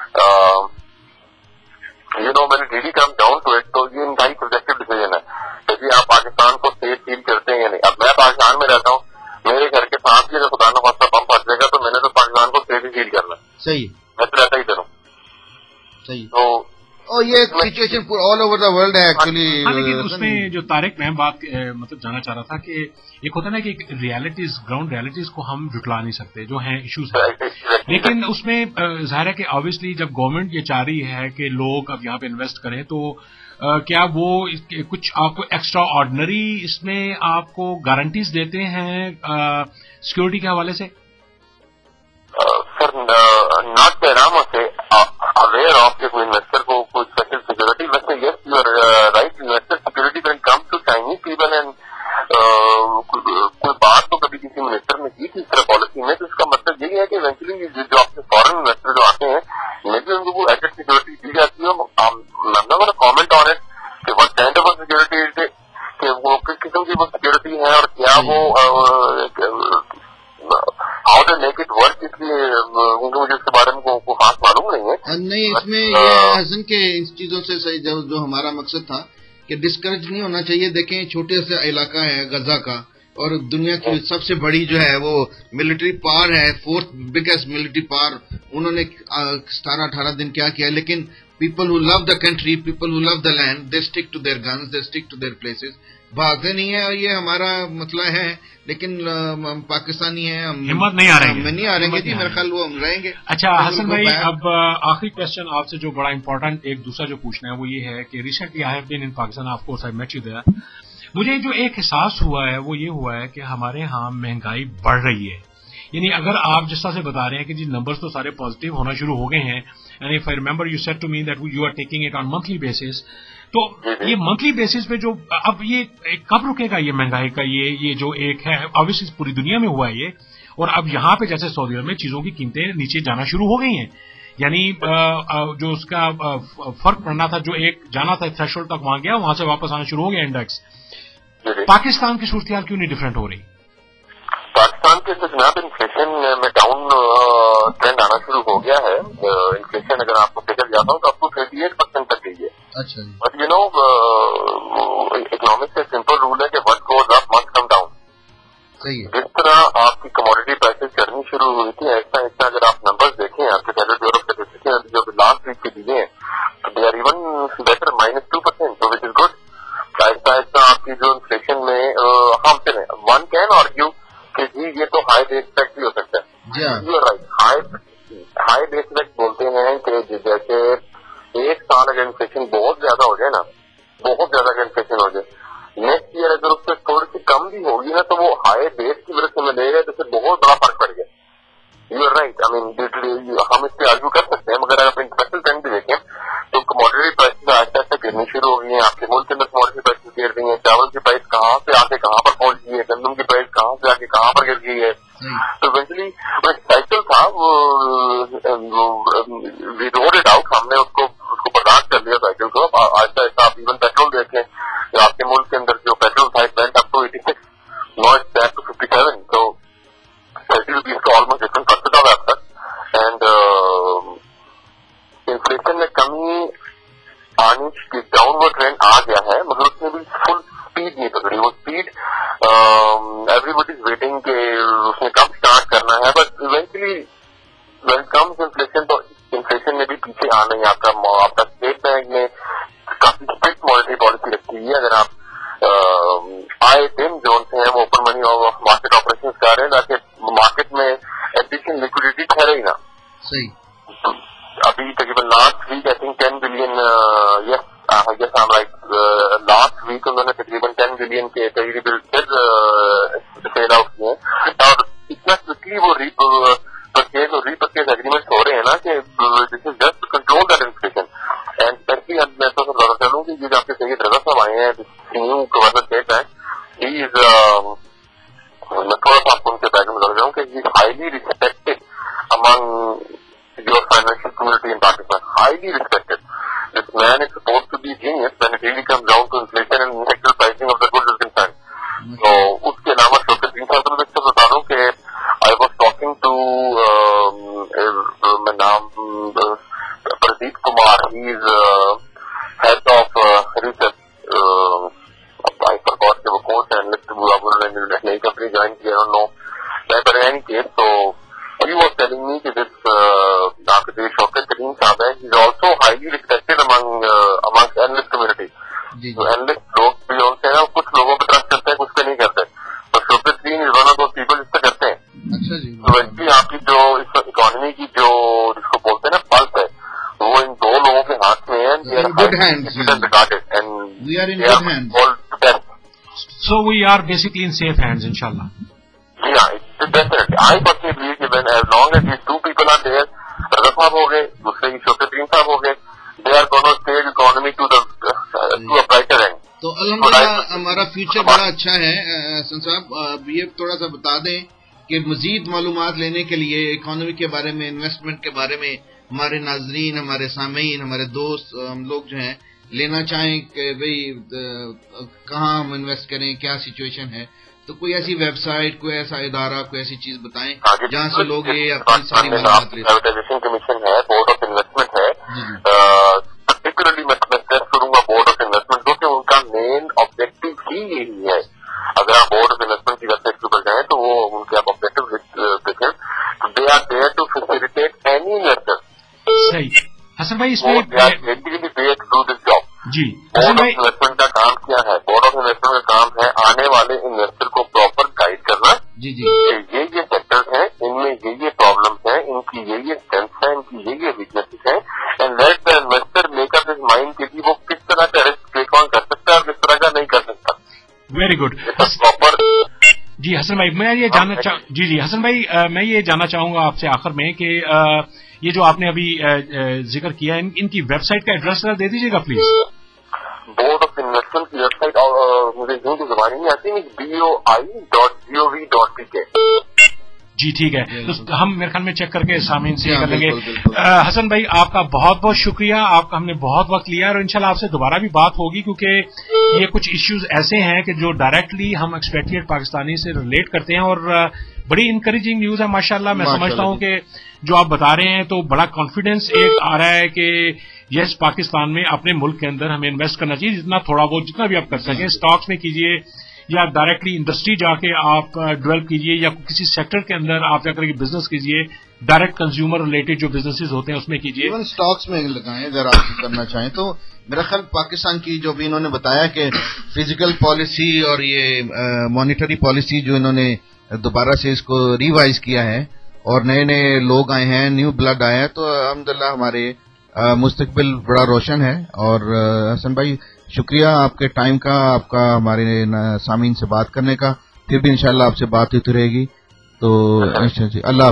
You know when really come down to it, तो ये इंतहाई सब्जेक्टिव डिसीजन है कि जी आप पाकिस्तान को सेफ फील करते हैं या नहीं। अब मैं पाकिस्तान में रहता हूँ, मेरे घर के पास ही अगर खुदा न खास्ता बम फंस जाएगा तो मैंने तो पाकिस्तान को सेफ ही फील करना है। सही, मैं तो रहता ही करूँ। सही। तो और ये situation all over the world है एक्चुअली। लेकिन उसमें जो तारिक मैं बात मतलब जानना चाह रहा था कि एक होता है ना कि रियलिटीज, ग्राउंड रियलिटीज को हम जुटला नहीं सकते, जो हैं इश्यूज हैं, लेकिन उसमें जाहिर है कि ऑब्वियसली जब गवर्नमेंट ये चाह रही है कि लोग अब यहाँ पे इन्वेस्ट करें, तो क्या वो कुछ आपको एक्स्ट्रा ऑर्डिनरी इसमें आपको गारंटीज देते हैं सिक्योरिटी के हवाले से? सर नॉट पैरामो से अवेयर ऑफ के कोई इन्वेस्टर को कोई स्पेशल सिक्योरिटी, वैसे yes you are right, investor security when come to Chinese people and कोई बात तो कभी किसी मिनिस्टर ने की थी इस तरह पॉलिसी में, तो इसका मतलब यही है कि इवेंचुअली जो आपके फॉरेन इन्वेस्टर जो आते हैं मे भी उनको वो एडेड सिक्योरिटी दी जाती है। कॉमेंट ऑन इट कि व्हाट काइंड ऑफ सिक्योरिटी, कि वो किस किस्म की वो सिक्योरिटी है और क्या वो how to make it work, इसलिए क्योंकि मुझे इसके बारे में को खास मालूम नहीं है। नहीं, इसमें ये हसन के इन चीजों से सही जो हमारा मकसद था कि डिस्करेज नहीं होना चाहिए। देखें छोटे से इलाका है गजा का, और दुनिया की सबसे बड़ी जो है वो मिलिट्री पावर है, 4th बिगेस्ट मिलिट्री पावर। उन्होंने 17-18 दिन क्या किया, लेकिन people who love the country, people who love the land, they stick to their guns, they stick to their places, भागते नहीं है। और ये हमारा मसला है, लेकिन हम पाकिस्तानी हैं, हम हिम्मत नहीं हारेंगे, नहीं हारेंगे जी, मेरे ख्याल वो हम रहेंगे। अच्छा हसन भाई, अब आखिरी क्वेश्चन आपसे जो बड़ा इंपॉर्टेंट एक दूसरा जो पूछना है वो ये है कि recently I have been in Pakistan, of course I met you there. मुझे जो एक एहसास हुआ है वो ये हुआ है कि हमारे यहाँ महंगाई बढ़ रही है। यानी अगर आप जिस तरह से बता रहे हैं कि जी नंबर्स तो सारे पॉजिटिव होना शुरू हो गए हैं, and if I remember you said to me that you are taking it on monthly basis, तो ये मंथली बेसिस पे जो अब ये कब रुकेगा ये महंगाई का ये जो एक है, ऑब्वियसली पूरी दुनिया में हुआ है ये, और अब यहाँ पे जैसे सऊदी अरब में चीजों की कीमतें नीचे जाना शुरू हो गई हैं, यानी जो उसका फर्क पड़ना था, जो एक जाना था थ्रेशोल्ड तक वहां गया, वहां से वापस आना शुरू हो गया इंडेक्स। पाकिस्तान की सूरत क्यों नहीं डिफरेंट हो रही? पाकिस्तान के जनाब इन्फ्लेशन में डाउन ट्रेंड आना शुरू हो गया है। इन्फ्लेशन अगर आपको फिगर जाता हूँ तो आपको 38% तक गई है। अच्छा, बट यू नो इकोनॉमिक्स का सिंपल रूल है कि what goes up must come down. सही है। जिस तरह आपकी कमोडिटी प्राइसेस चढ़नी शुरू हुई थी, ऐसा ऐसा अगर आप नंबर्स देखें आपके डेवलप्ड यूरोप के जो लास्ट वीक के दिए हैं, they are even better -2%, which is good. ऐसा ऐसा आपकी जो इन्फ्लेशन में हम चले, वन कैन आर्ग्यू कि जी ये तो हाई बेस इफेक्ट भी हो सकता है। You are right, high base effect बोलते हैं कि जैसे एक साल अगर इन्फ्लेशन बहुत ज्यादा हो जाए ना, बहुत ज्यादा अगर इन्फ्लेशन हो जाए, नेक्स्ट ईयर अगर उससे थोड़ी सी कम भी होगी ना, तो वो हाई बेस की वजह से मिलेगा, तो फिर बहुत बड़ा फर्क पड़ गया। You are right, I mean हम इस पर आर्ग्यू कर सकते हैं, मगर अगर आप इंटरनेशनल ट्रेंड भी देखें तो कमोडिटी प्राइसेस आहिस्ता आहिस्ता गिरनी शुरू हो गई हैं। आपके मुल्क के अंदर कमोडिटी प्राइसेस गिर रही हैं, चावल की प्राइस कहाँ से आके कहाँ पर पहुंच गई है, गंदम की प्राइस कहाँ से आके कहाँ पर गिर गई है। तो इवेंचुअली वो साइकिल था, वी रोड इट आउट, हमने उसको बर्दाश्त कर लिया साइकिल को। आहिस्ता आहिस्ता आप इवन पेट्रोल देखें, तो आपके मुल्क के अंदर जो पेट्रोल था it went up to 86, now it's back to 57, तो 30 रुपीज का ऑलमोस्ट डिफरेंट परसेंट हो गया तक। एंड इन्फ्लेशन में कमी आने की डाउनवर्ड ट्रेंड आ गया है, मगर उसने भी फुल स्पीड नहीं पकड़ी। वो स्पीड एवरीबडी इज वेटिंग के उसने कब स्टार्ट करना है, but eventually when comes inflation, तो इन्फ्लेशन में भी पीछे आना ही आपका स्टेट बैंक ने काफी स्ट्रिक्ट मॉनेटरी पॉलिसी रखी है। अगर आप आए दिन जोन से हैं वो ओपन मनी और मार्केट ऑपरेशन कर रहे हैं ताकि मार्केट में एडिशनल लिक्विडिटी ठहरे ना। सही। अभी तकरीबन last week I think 10 billion, yes I am right, last week उन्होंने तकरीबन 10 बिलियन के करीब फिर सेल आउट किए, और इतना क्विकली वो परचेज और रीपरचेज एग्रीमेंट हो रहे हैं ना कि this is just control that inflation. And specially मैं तो बताना चाहूँ कि जो आपके सैयद रजा साहब आए हैं न्यू हूँ गवर्नर स्टेट है, ही इज, मैं थोड़ा सा आपको उनके बैकग्राउंड बता रहा हूँ कि he is highly respected among your financial community in Pakistan, highly respected. This man is supposed to be genius when it really comes down to inflation and actual pricing of the goods is concern. तो उसके अलावा शौकत साहब को मैं बता दूं कि I was talking to, मैं नाम Pradeep Kumar, he is head of research, I forgot कि वो कौन सा एनालिस्ट नई कंपनी ज्वाइन की, I don't know, but in any case तो he was telling me कि this आपके जो शौकत करीम साहब है, he is also highly respected among analyst community. तो एनालिस्ट लोग भी होते हैं, कुछ लोगों पर ट्रस्ट करते हैं, कुछ पे नहीं करते. तो Shaukat Karim is one of those people जिस पे करते हैं. अच्छा जी. तो एक्चुअली आपकी जो इस इकोनॉमी की जो जिसको बोलते हैं ना पल्स है, वो इन दो लोगों के हाथ में है. Good hands. And we are in good hands. All the best. So we are basically in safe hands, inshallah. Yeah, definitely. I personally believe कि when as long as these two people are there, रज़ा साहब हो गए, दूसरे की शौकत करीम साहब हो गए, they are going to take economy to a brighter end. तो अल्हम्दुलिल्लाह हमारा फ्यूचर बड़ा अच्छा है. हसन साहब, अब ये थोड़ा सा बता दें कि मजीद मालूमात लेने के लिए इकोनॉमी के बारे में, इन्वेस्टमेंट के बारे में हमारे नाजरीन, हमारे सामीन, हमारे दोस्त, हम लोग जो हैं लेना चाहें कि भाई कहाँ हम इन्वेस्ट करें, क्या सिचुएशन है, तो कोई ऐसी वेबसाइट, कोई ऐसा इदारा, कोई ऐसी चीज बताएं जहाँ से लोग ये अपनी सारी मालूमात ले. प्राइवेटाइजेशन कमीशन है, बोर्ड ऑफ इन्वेस्टमेंट है, पर्टिकुलरली मैं स्ट्रेस करूंगा बोर्ड ऑफ इन्वेस्टमेंट, क्योंकि उनका मेन ऑब्जेक्टिव ही यही है. अगर आप बोर्ड ऑफ इन्वेस्टमेंट की वेबसाइट के ऊपर जाएं तो वो उनके आप ऑब्जेक्टिव देखें, they are there to facilitate any investor. सही. हसन भाई इसमें basically they do this job. जी, बोर्ड ऑफ इन्वेस्टमेंट का काम क्या है? बोर्ड ऑफ इन्वेस्टमेंट का काम है आने वाले इन्वेस्टर को प्रॉपर गाइड करना. जी जी. ये सेक्टर्स हैं, इनमें ये प्रॉब्लम्स हैं, इनकी ये स्ट्रेंथ्स हैं, इनकी ये वीकनेसेस हैं, and let the investor make up his mind कि वो किस तरह का रिस्क टेक ऑन कर सकता है और किस तरह का नहीं कर सकता. Very good. प्रॉपर. जी हसन भाई, मैं ये जानना जी हसन भाई, मैं ये जानना चाहूंगा आपसे आखिर में कि ये जो आपने अभी जिक्र किया है, इनकी वेबसाइट का एड्रेस दे दीजिएगा प्लीज. बोर्ड ऑफ इन्वेस्टमेंट की वेबसाइट, और मुझे यूं तो जबानी नहीं आती, boi.gov.pk. जी ठीक है, तो हम मेरे ख्याल में चेक करके सामीन से कर लेंगे. हसन भाई आपका बहुत बहुत शुक्रिया, आपका हमने बहुत वक्त लिया और इंशाल्लाह आपसे दोबारा भी बात होगी, क्योंकि ये कुछ इश्यूज ऐसे हैं कि जो डायरेक्टली हम एक्सपेट्रिएट पाकिस्तानी से रिलेट करते हैं और बड़ी इंकरेजिंग न्यूज है माशाल्लाह. मैं समझता हूं कि जो आप बता रहे हैं तो बड़ा कॉन्फिडेंस एक आ रहा है कि यस, पाकिस्तान में अपने मुल्क के अंदर हमें इन्वेस्ट करना चाहिए, जितना थोड़ा बहुत जितना भी आप कर सकें, स्टॉक्स में कीजिए या डायरेक्टली इंडस्ट्री जाके आप डेवलप कीजिए या किसी सेक्टर के अंदर आप जाकर के बिजनेस कीजिए, डायरेक्ट कंज्यूमर रिलेटेड जो बिजनेसेस होते हैं उसमें कीजिए. इवन स्टॉक्स में लगाएं अगर आप करना चाहें तो. मेरा ख्याल पाकिस्तान की जो भी इन्होंने बताया कि फिजिकल पॉलिसी और ये मॉनिटरी पॉलिसी जो इन्होंने दोबारा से इसको रिवाइज किया है और नए नए लोग आए हैं, न्यू ब्लड आया है, तो अल्हम्दुलिल्लाह हमारे मुस्तकबिल बड़ा रोशन है. और हसन भाई शुक्रिया आपके टाइम का, आपका हमारे सामीन से बात करने का. फिर भी इंशाल्लाह आपसे बात होती रहेगी. तो अल्लाह.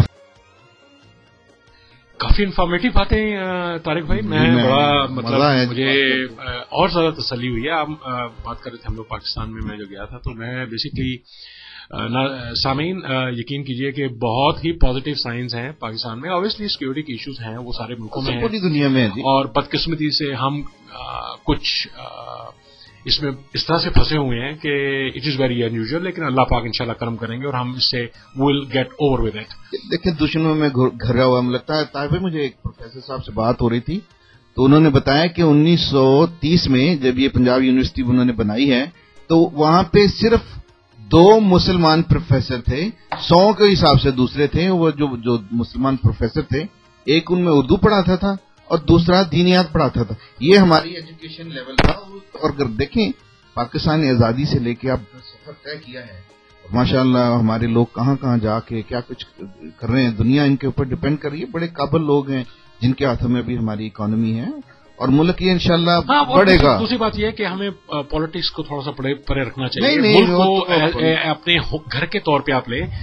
काफी इन्फॉर्मेटिव बातें तारिक भाई, मैं बड़ा मतलब मुझे और ज्यादा तसल्ली हुई है. आप बात कर रहे थे हम लोग पाकिस्तान में, मैं जो गया था तो मैं बेसिकली सामीन यकीन कीजिए कि बहुत ही पॉजिटिव साइंस हैं पाकिस्तान में. ऑब्वियसली सिक्योरिटी के इश्यूज हैं, वो सारे मुल्कों में हैं, पूरी दुनिया में है, और बदकिस्मती से हम कुछ इसमें इस तरह से फंसे हुए हैं कि इट इज वेरी अनयूजुअल, लेकिन अल्लाह पाक इंशाल्लाह करम करेंगे और हम इससे will get over with it. देखिए दुश्मनों में घिरा हुआ हमें लगता है. ताहिर मुझे एक प्रोफेसर साहब से बात हो रही थी तो उन्होंने बताया कि 1930 में जब ये पंजाब यूनिवर्सिटी उन्होंने बनाई है तो वहां पे सिर्फ 2 मुसलमान प्रोफेसर थे, 100 के हिसाब से दूसरे थे. वो जो मुसलमान प्रोफेसर थे, एक उनमें उर्दू पढ़ाता था और दूसरा दीनियात पढ़ाता था. ये हमारी एजुकेशन लेवल था. और अगर देखें पाकिस्तान ने आजादी से लेके अब सफर तय किया है, माशाअल्लाह हमारे लोग कहाँ कहाँ जाके क्या कुछ कर रहे हैं. दुनिया इनके ऊपर डिपेंड कर रही है. बड़े काबिल लोग हैं जिनके हाथों में भी हमारी इकोनॉमी है और मुल्क ये इंशाल्लाह बढ़ेगा. दूसरी बात यह है कि हमें पॉलिटिक्स को थोड़ा सा परे रखना चाहिए. मुल्क को अपने घर के तौर पे आप ले,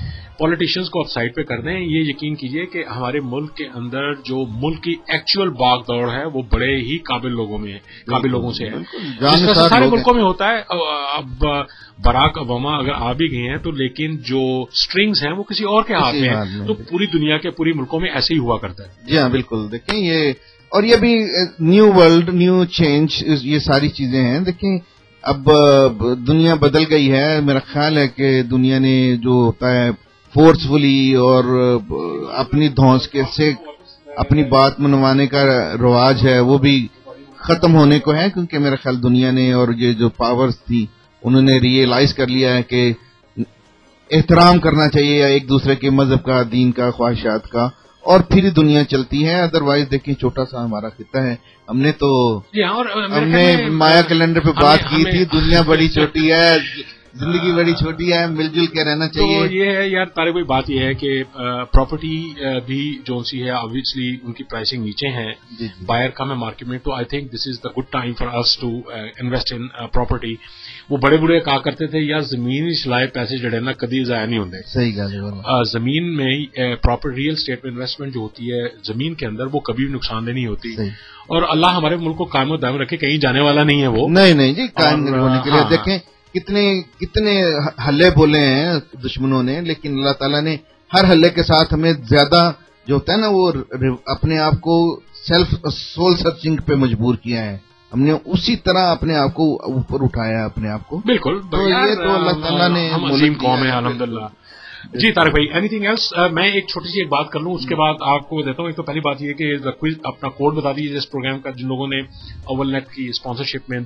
پولیٹیشینز کو آپ سائڈ پہ کر دیں. یہ یقین کیجئے کہ ہمارے ملک کے اندر جو ملک کی ایکچوئل باغ دوڑ ہے وہ بڑے ہی قابل لوگوں میں ہے, قابل لوگوں سے ہے, جس طرح سارے ملکوں میں ہوتا ہے. اب براک اوباما اگر آ بھی گئے ہیں تو لیکن جو اسٹرنگز ہیں وہ کسی اور کے ہاتھ میں ہیں, تو پوری دنیا کے پوری ملکوں میں ایسے ہی ہوا کرتا ہے. جی ہاں بالکل. دیکھیں یہ اور یہ بھی نیو ورلڈ نیو چینج یہ ساری چیزیں ہیں. دیکھیں اب دنیا بدل گئی ہے. میرا خیال ہے کہ دنیا نے جو ہوتا ہے فورسفلی اور اپنی دھونس کے سے اپنی بات منوانے کا رواج ہے وہ بھی ختم ہونے کو ہے, کیونکہ میرا خیال دنیا نے اور یہ جو پاورز تھی انہوں نے ریئلائز کر لیا ہے کہ احترام کرنا چاہیے ایک دوسرے کے مذہب کا, دین کا, خواہشات کا, اور پھر دنیا چلتی ہے. ادروائز دیکھیں چھوٹا سا ہمارا خطہ ہے, ہم نے تو ہم نے مایا کیلنڈر پہ بات کی تھی دنیا بڑی چھوٹی ہے, زندگی بڑی چھوٹی ہے, مل جل کے رہنا چاہیے. تو یہ ہے یار طارق بھائی, بات یہ ہے کہ پراپرٹی بھی جو سی ہے obviously ان کی پرائسنگ نیچے ہے, بائر کم ہے مارکیٹ میں, تو I think this is the good time for us to invest in property. وہ بڑے بڑے کہا کرتے تھے یار زمین ہی چلائے پیسے جڑے نا کدی ضائع نہیں ہوتے. صحیح گل. زمین میں proper real estate investment جو ہوتی ہے زمین کے اندر وہ کبھی بھی نقصان دہ نہیں ہوتی, اور اللہ ہمارے ملک کو قائم و دائم رکھے, کہیں جانے والا نہیں ہے وہ. نہیں جی, قائم ہونے کے لیے دیکھیں کتنے حلے بولے ہیں دشمنوں نے, لیکن اللہ تعالیٰ نے ہر حلے کے ساتھ ہمیں زیادہ جو ہوتا ہے نا وہ اپنے آپ کو سول سرچنگ پہ مجبور کیا ہے. ہم نے اسی طرح اپنے آپ کو اوپر اٹھایا اپنے آپ کو. بالکل, تو یہ تو اللہ تعالیٰ نے ہم عظیم قوم ہے الحمدللہ. جی طارق بھائی, اینی تھنگ ایلس؟ میں ایک چھوٹی سی ایک بات کر لوں, اس کے بعد آپ کو دیتا ہوں. ایک تو پہلی بات یہ کہ اپنا کوڈ بتا دیجیے اس پروگرام کا, جن لوگوں نے اول نیٹ کی اسپانسرشپ میں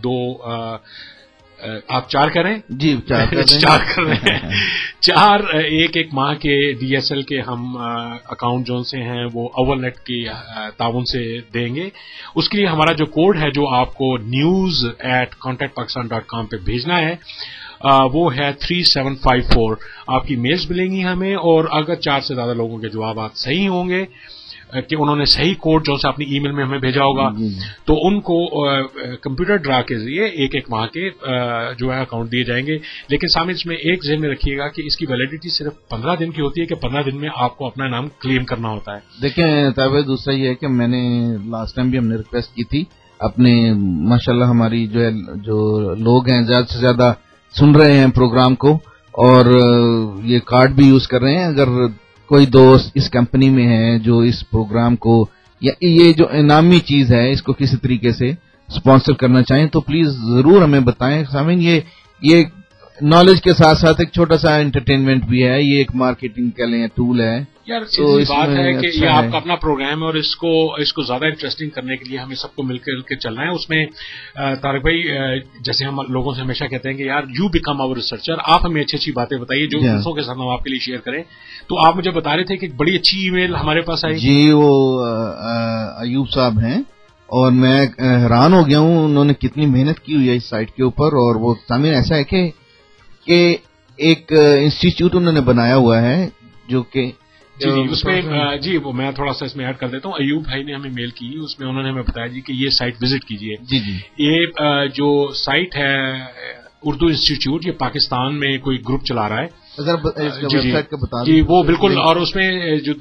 آپ 4 کریں. جی 4 کر رہے ہیں. 4 ایک ماہ کے ڈی ایس ایل کے ہم اکاؤنٹ جو سے ہیں وہ اول نیٹ کی تعاون سے دیں گے. اس کے لیے ہمارا جو کوڈ ہے جو آپ کو news@contactpakistan.com پہ بھیجنا ہے وہ ہے 3754. آپ کی میلز ملیں گی ہمیں, اور اگر 4 سے زیادہ لوگوں کے جوابات صحیح ہوں گے کہ انہوں نے صحیح کوڈ جو سے اپنی ای میل میں ہمیں بھیجا ہوگا, تو ان کو کمپیوٹر ڈرا کے ذریعے ایک ماہ کے جو ہے اکاؤنٹ دیے جائیں گے. لیکن سامنے اس میں ایک ذہن میں رکھیے گا کہ اس کی ویلیڈیٹی صرف 15 دن کی ہوتی ہے, کہ 15 دن میں آپ کو اپنا نام کلیم کرنا ہوتا ہے. دیکھیں طیب, دوسرا یہ ہے کہ میں نے لاسٹ ٹائم بھی ہم نے ریکویسٹ کی تھی اپنے, ماشاءاللہ ہماری جو لوگ ہیں زیادہ سے زیادہ سن رہے ہیں پروگرام کو اور یہ کارڈ بھی یوز کر رہے ہیں. اگر کوئی دوست اس کمپنی میں ہے جو اس پروگرام کو یا یہ جو انعامی چیز ہے اس کو کسی طریقے سے اسپانسر کرنا چاہیں تو پلیز ضرور ہمیں بتائیں. سامعین, یہ نالج کے ساتھ ساتھ ایک چھوٹا سا انٹرٹینمنٹ بھی ہے, یہ ایک مارکیٹنگ کہہ لیں ٹول ہے. یار بات ہے کہ یہ آپ کا اپنا پروگرام ہے اور اس کو زیادہ انٹرسٹنگ کرنے کے لیے ہمیں سب کو مل کے چلنا ہے. اس میں طارق بھائی جیسے ہم لوگوں سے ہمیشہ کہتے ہیں کہ یار یو بیکم آور ریسرچر, آپ ہمیں اچھی اچھی باتیں بتائیے جو دوسروں کے ساتھ ہم آپ کے لیے شیئر کریں. تو آپ مجھے بتا رہے تھے کہ ایک بڑی اچھی ای میل ہمارے پاس آئی. جی وہ ایوب صاحب ہیں اور میں حیران ہو گیا ہوں, انہوں نے کتنی محنت کی ہوئی ہے اس سائٹ کے اوپر. اور وہ سامنے ایسا ہے کہ ایک انسٹیٹیوٹ انہوں نے بنایا ہوا ہے جو کہ جی اس میں جی وہ میں تھوڑا سا اس میں ایڈ کر دیتا ہوں. ایوب بھائی نے ہمیں میل کی, اس میں انہوں نے ہمیں بتایا جی کہ یہ سائٹ وزٹ کیجیے. جی یہ جو سائٹ ہے اردو انسٹیٹیوٹ, یہ پاکستان میں کوئی گروپ چلا رہا ہے. جی وہ بالکل, اور اس میں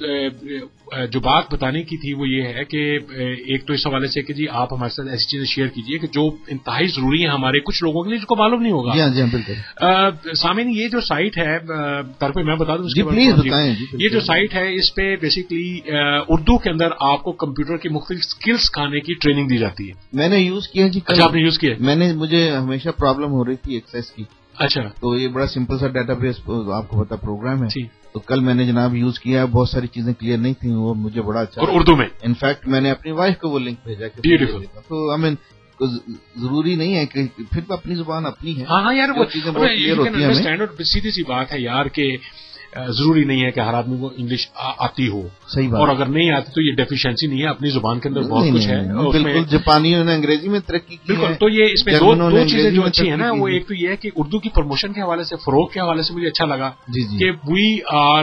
جو بات بتانے کی تھی وہ یہ ہے کہ ایک تو اس حوالے سے کہ جی آپ ہمارے ساتھ ایسی چیزیں شیئر کیجیے کہ جو انتہائی ضروری ہیں ہمارے کچھ لوگوں کے لیے جس کو معلوم نہیں ہوگا. جی بالکل. سامعین یہ جو سائٹ ہے طرف میں بتا دوں, یہ جو سائٹ ہے اس پہ بیسکلی اردو کے اندر آپ کو کمپیوٹر کی مختلف اسکلس سکھانے کی ٹریننگ دی جاتی ہے. میں نے یوز کیا جی. اچھا آپ نے یوز کیا؟ مجھے ہمیشہ پرابلم ہو رہی تھی ایکسیس کی. اچھا تو یہ بڑا سمپل سا ڈیٹا بیس آپ کو پتا پروگرام ہے. تو کل میں نے جناب یوز کیا, بہت ساری چیزیں کلیئر نہیں تھیں, وہ مجھے بڑا اچھا, اور اردو میں انفیکٹ میں نے اپنی وائف کو وہ لنک بھیجا کہ تو ضروری نہیں ہے کہ پھر اپنی زبان اپنی ہے. ہاں یار وہ چیزیں بہت کلیئر ہوتی ہیں ہمیں. سیدھی سی بات ہے یار کہ ضروری نہیں ہے کہ ہر آدمی کو انگلش آتی ہو. صحیح بات. اور اگر نہیں آتی تو یہ ڈیفیشنسی نہیں ہے, اپنی زبان کے اندر بہت کچھ ہے. بالکل جاپانیوں نے انگریزی میں ترقی کی. بالکل. تو یہ اس میں دو چیزیں جو اچھی ہیں نا, وہ ایک تو یہ ہے کہ اردو کی پروموشن کے حوالے سے, فروغ کے حوالے سے مجھے اچھا لگا کہ we are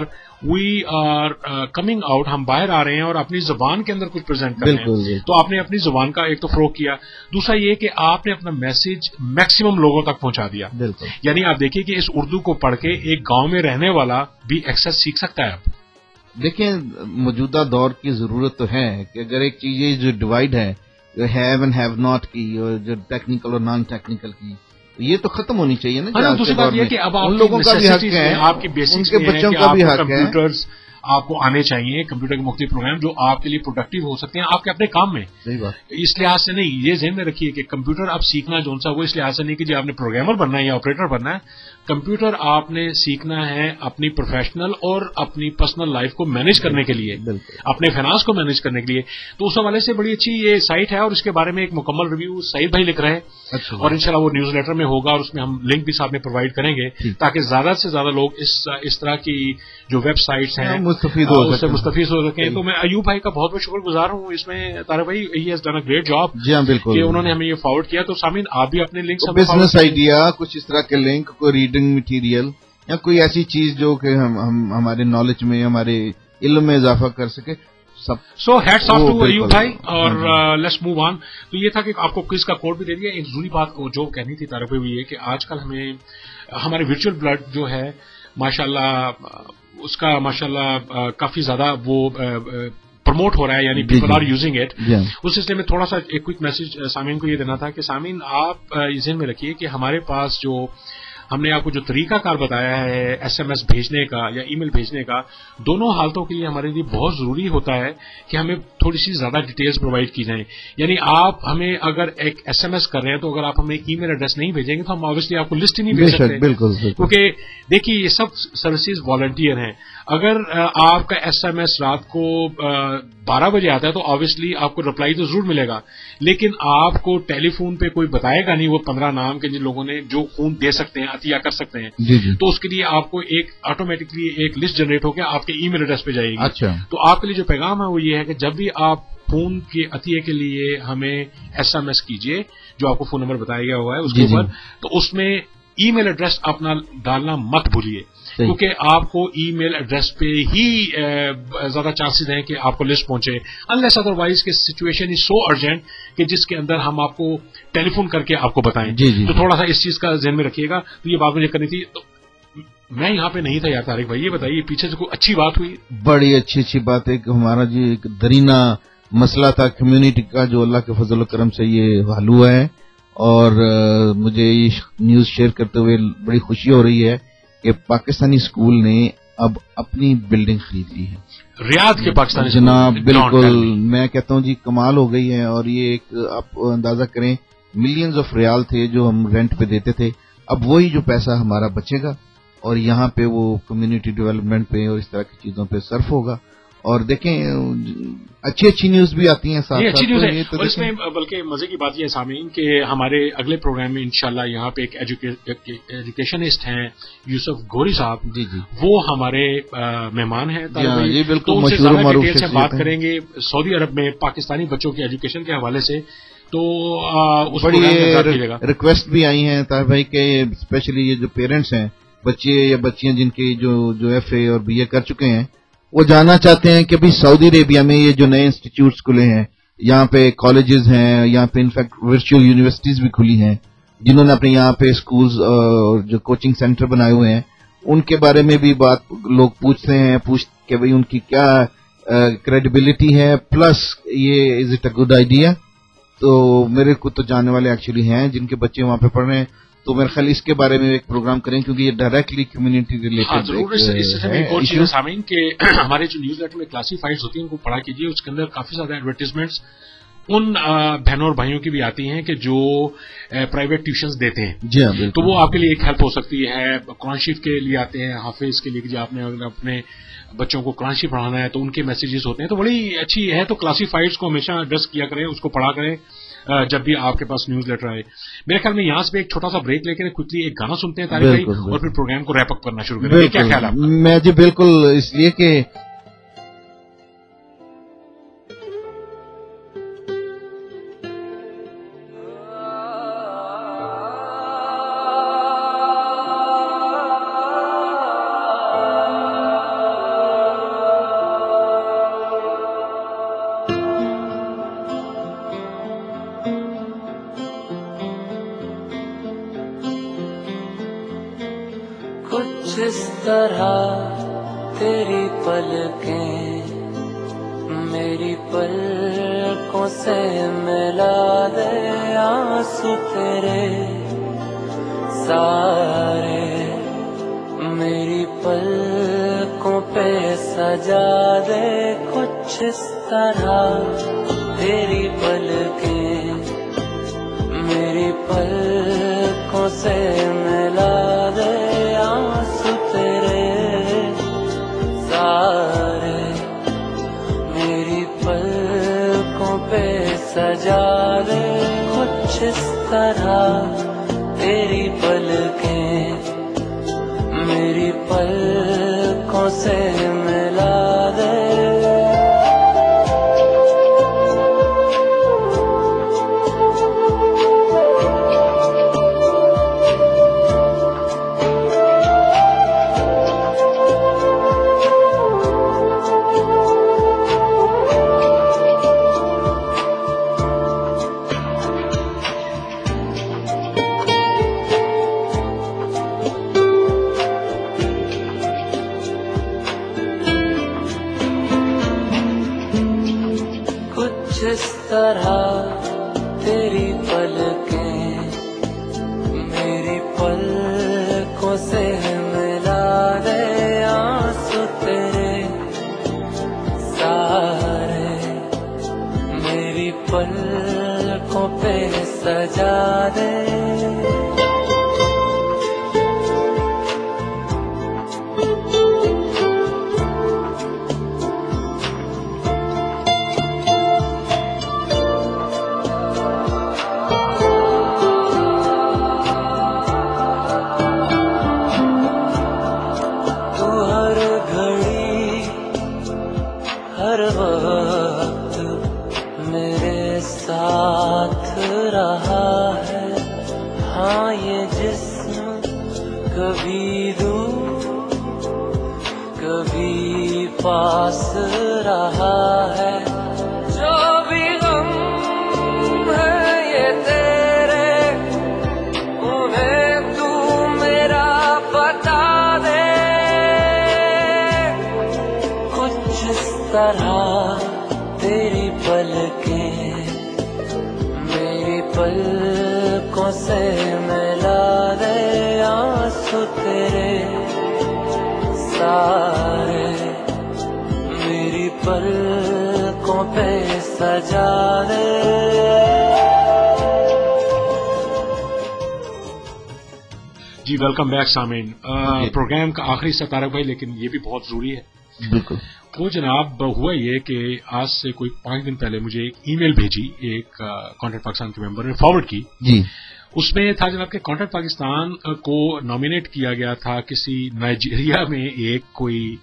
we are coming out, हम बाहर आ रहे हैं और अपनी जुबान के अंदर कुछ प्रेजेंट कर रहे हैं। तो आपने अपनी जुबान का एक तो फरोग किया, दूसरा ये कि आपने अपना मैसेज मैक्सिमम लोगों तक पहुंचा दिया। यानी आप देखिए कि इस उर्दू को पढ़ के एक गांव में रहने वाला भी एक्सेस सीख सकता है। अब देखिए, मौजूदा दौर की जरूरत तो है कि अगर एक चीज ये जो डिवाइड है, जो हैव एंड हैव नॉट की और जो टेक्निकल और नॉन टेक्निकल की, ये तो खत्म होनी चाहिए ना। दूसरी बात यह कि अब उन लोगों का भी हक है, आपकी बेसिक्स उनके बच्चों का भी हक है। कंप्यूटर्स आपको आने चाहिए, कंप्यूटर के मुख्तलिफ प्रोग्राम जो आपके लिए प्रोडक्टिव हो सकते हैं आपके अपने काम में। सही बात। इस लिहाज से नहीं, ये ज़हन में रखिए कि कंप्यूटर आप सीखना जो सा वो इस लिहाज से नहीं कि जो आपने प्रोग्रामर बनना है या ऑपरेटर बनना है। कंप्यूटर आपने सीखना है अपनी प्रोफेशनल और अपनी पर्सनल लाइफ को मैनेज करने के लिए, अपने फाइनेंस को मैनेज करने के लिए। तो उस हवाले से बड़ी अच्छी ये साइट है और इसके बारे में एक मुकम्मल रिव्यू सईद भाई लिख रहे हैं। अच्छा। और इंशाल्लाह वो न्यूज लेटर में होगा और उसमें हम लिंक भी साथ में प्रोवाइड करेंगे ताकि ज्यादा से ज्यादा लोग इस तरह की जो वेबसाइट्स हैं उससे मुस्तफीद हो सकें। तो मैं अयूब भाई का बहुत बहुत शुक्रगुजार हूँ इसमें। तारिक भाई, he has done a great job. जी हाँ, बिल्कुल, कि उन्होंने हमें ये फॉरवर्ड किया। तो सामीन, आप भी अपने लिंक से बिजनेस आइडिया, कुछ इस तरह के लिंक, कोई रीडिंग मटीरियल या कोई ऐसी चीज जो कि हम हमारे नॉलेज में, हमारे इल्म में इजाफा कर सके, सब। So hats off to Ayub भाई और लेट्स मूव ऑन। तो ये था कि आपको क्विज का कोड भी दे दिया। एक जरूरी बात जो कहनी थी तारिक भाई वो ये कि आजकल हमें हमारे वर्चुअल ब्लड जो है माशाल्लाह उसका माशाल्लाह काफी ज्यादा वो प्रमोट हो रहा है, यानी पीपल आर यूजिंग इट। उस सिलसिले में थोड़ा सा एक क्विक मैसेज सामीन को ये देना था कि सामीन, आप ज़हन में रखिए कि हमारे पास जो हमने आपको जो तरीकाकार बताया है एसएमएस भेजने का या ईमेल भेजने का, दोनों हालतों के लिए हमारे लिए बहुत जरूरी होता है कि हमें थोड़ी सी ज्यादा डिटेल्स प्रोवाइड की जाएं। यानी आप हमें अगर एक एसएमएस कर रहे हैं तो अगर आप हमें ईमेल एड्रेस नहीं भेजेंगे तो हम ऑब्वियसली आपको लिस्ट ही नहीं भेज सकते। बिल्कुल। क्योंकि देखिए ये सब सर्विसेज वॉलंटियर हैं। अगर आपका एसएमएस रात को 12 बजे आता है तो ऑब्वियसली आपको रिप्लाई तो जरूर मिलेगा, लेकिन आपको टेलीफोन पे कोई बताएगा नहीं वो 15 नाम के जिन लोगों ने जो खून दे सकते हैं, अतिया कर सकते हैं। जी। तो उसके लिए आपको एक ऑटोमेटिकली एक लिस्ट जनरेट होकर आपके ईमेल एड्रेस पे जाएगी। अच्छा। तो आपके लिए जो पैगाम है वो ये है कि जब भी आप खून के अतिये के लिए हमें एसएमएस कीजिए, जो आपको फोन नंबर बताया गया हुआ है उसके ऊपर, तो उसमें ईमेल एड्रेस अपना डालना मत भूलिए, क्योंकि आपको ईमेल एड्रेस पे ही ज्यादा चांसेस हैं कि आपको लिस्ट पहुंचे, अनलेस अदरवाइज के सिचुएशन इज सो अर्जेंट कि जिसके अंदर हम आपको टेलीफोन करके आपको बताएं। तो थोड़ा सा इस चीज का ध्यान में रखिएगा। तो ये बात मुझे करनी थी। तो मैं यहाँ पे नहीं था यार तारिक भाई, ये बताइए पीछे से कोई अच्छी बात हुई? बड़ी अच्छी बात है कि हमारा जी एक दरीना मसला था कम्युनिटी का, जो अल्लाह के फजल करम से ये हल हुआ है। और मुझे ये न्यूज शेयर करते हुए बड़ी खुशी हो रही है कि पाकिस्तानी स्कूल ने अब अपनी बिल्डिंग खरीद ली है, रियाद के पाकिस्तानी जनाब। बिल्कुल, मैं कहता हूँ जी कमाल हो गई है। और ये एक आप अंदाजा करें, मिलियंस ऑफ रियाल थे जो हम रेंट पे देते थे, अब वही जो पैसा हमारा बचेगा और यहाँ पे वो कम्युनिटी डेवलपमेंट पे और इस तरह की चीजों पे सर्फ होगा। और देखें अच्छी न्यूज भी आती हैं साथ। ये अच्छी न्यूज है। और इसमें बल्कि मजे की बात यह है सामीन कि हमारे अगले प्रोग्राम में इंशाल्लाह यहाँ पे एक एजुकेशनिस्ट हैं यूसुफ गोरी साहब, जी, वो हमारे मेहमान हैं। जी बिल्कुल, तो उनसे ज्यादा डिटेल से बात करेंगे सऊदी अरब में पाकिस्तानी बच्चों की एजुकेशन के हवाले से। तो उस बड़ी रिक्वेस्ट भी आई है तार भाई के, स्पेशली ये जो पेरेंट्स हैं, बच्चे या बच्चियां जिनके जो एफए और बीए कर चुके हैं, वो जानना चाहते हैं कि भाई सऊदी अरेबिया में ये जो नए इंस्टीट्यूट्स खुले हैं, यहाँ पे कॉलेजेस हैं, यहाँ पे इनफैक्ट वर्चुअल यूनिवर्सिटीज भी खुली हैं, जिन्होंने अपने यहाँ पे स्कूल्स और जो कोचिंग सेंटर बनाए हुए हैं, उनके बारे में भी बात लोग पूछते हैं कि भाई उनकी क्या क्रेडिबिलिटी है, प्लस ये is it a good idea. तो मेरे को तो जानने वाले एक्चुअली हैं जिनके बच्चे वहां पे पढ़ रहे हैं, तो मेरे ख्याल इसके बारे में एक प्रोग्राम करें क्योंकि ये डायरेक्टली कम्युनिटी रिलेटेड सामीन के हमारे जो न्यूज लेटर में क्लासीफाइड्स होती हैं उनको पढ़ा कीजिए। उसके अंदर काफी ज्यादा एडवर्टीजमेंट्स उन बहनों और भाइयों की भी आती हैं कि जो प्राइवेट ट्यूशंस देते हैं। जी हाँ, तो वो आपके लिए एक हेल्प हो सकती है। कुरान शरीफ के लिए आते हैं, हाफिज के लिए कि आपने अगर अपने बच्चों को कुरान शरीफ पढ़ाना है तो उनके मैसेजेस होते हैं। तो बड़ी अच्छी है। तो क्लासीफाइड्स को हमेशा एड्रेस किया करें, उसको पढ़ा करें जब भी आपके पास न्यूज लेटर आए। मेरे ख्याल में यहाँ से एक छोटा सा ब्रेक लेकर क्विकली एक गाना सुनते हैं तारिक भाई, और फिर प्रोग्राम को रैप अप करना शुरू करेंगे। क्या ख्याल है? मैं जी बिल्कुल, इसलिए कि کچھ اس طرح تیری پلکیں میری پلکوں سے ملا دے، آنسو تیرے سارے میری پلکوں پہ سجا دے، کچھ اس طرح تیری پلکیں میری پلکوں سے ملا دے، آنسو تیرے سارے میری پلکوں پہ سجا دے، کچھ اس طرح تیری پلکیں میری پلکوں سے ملا دے۔ اس طرح تیری پلکیں میری پلکوں سے ملا دے، آنسو تیرے سارے میری پلکوں پہ سجا دے۔ ہر وقت میرے ساتھ رہا ہے، ہاں یہ جسم کبھی دور کبھی پاس رہا ہے، جو بھی غم ہے یہ تیرے انہیں تو میرا بتا دے، کچھ اس طرح تیری پلکیں میری پلکوں سے ملا دے، آنسو تیرے سارے میری پلکوں پہ سجا دے۔ جی ویلکم بیک سامعین، پروگرام کا آخری حصہ طارق بھائی، لیکن یہ بھی بہت ضروری ہے۔ بالکل۔ وہ جناب ہوا یہ کہ آج سے کوئی 5 دن پہلے مجھے ایک ای میل بھیجی، ایک کانٹیکٹ پاکستان کے ممبر نے فارورڈ کی۔ جی اس میں تھا جناب کہ کانٹیکٹ پاکستان کو نامینیٹ کیا گیا تھا کسی نائجیریا میں ایک کوئی